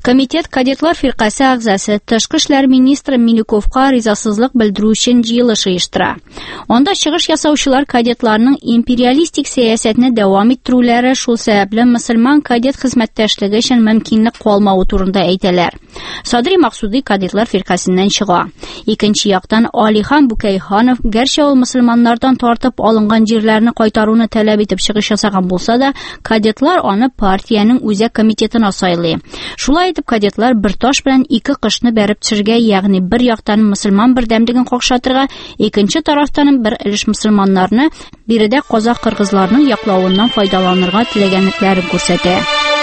Комитет кадетлар фиркасы агзасы Тышкы эшләр министры Милюковка ризасызлык белдерү өчен җыелыш оештыра. Анда чыгыш ясаучылар кадетларның империалистик сәясәтне дәвам иттерүләре шул сәбәпле мөселман кадет хезмәттәшлеге өчен мөмкинлек калмавы турында әйтәләр. Садри Максуди кадетлар фиркасыннан чыга. Икенче яктан Алихан Букайханов гәрчә ул мөселманнардан тартып алынган җирләрне кайтаруны таләп итеп чыгыш ясаган булса да, кадетлар аны партиянең үзәк комитетына сайлый. Шулай итеп кадетлар бер таш белән ике кышны бәреп төшергә, ягъни бер яктан мөселман бердәмлеген какшатырга, икенче тарафтан бер өлеш мөселманнарны биредә казак-кыргызларның яклавыннан файдаланырга теләгәнлекләрен күрсәтә.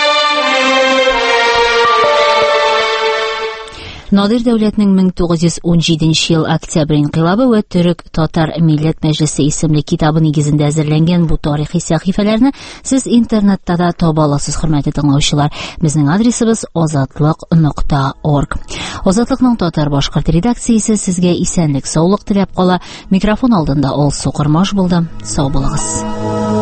Надир Дәүләтнең мең тугыз йөз ун җиденче ел октябрь инкыйлабы ва Төрек-Татар Милләт Мәҗлесе исемле китабы нигезендә әзерләнгән бу тарихи сәхифәләрне сез интернетта да таба аласыз, хөрмәтле тыңлаучылар. Безнең адресыбыз азатлык нокта орг. Азатлыкның татар-башкорт редакциясе сезгә исәнлек, саулык теләп кала. Микрофон алдында ул Сукырмаш булды. Сау булыгыз.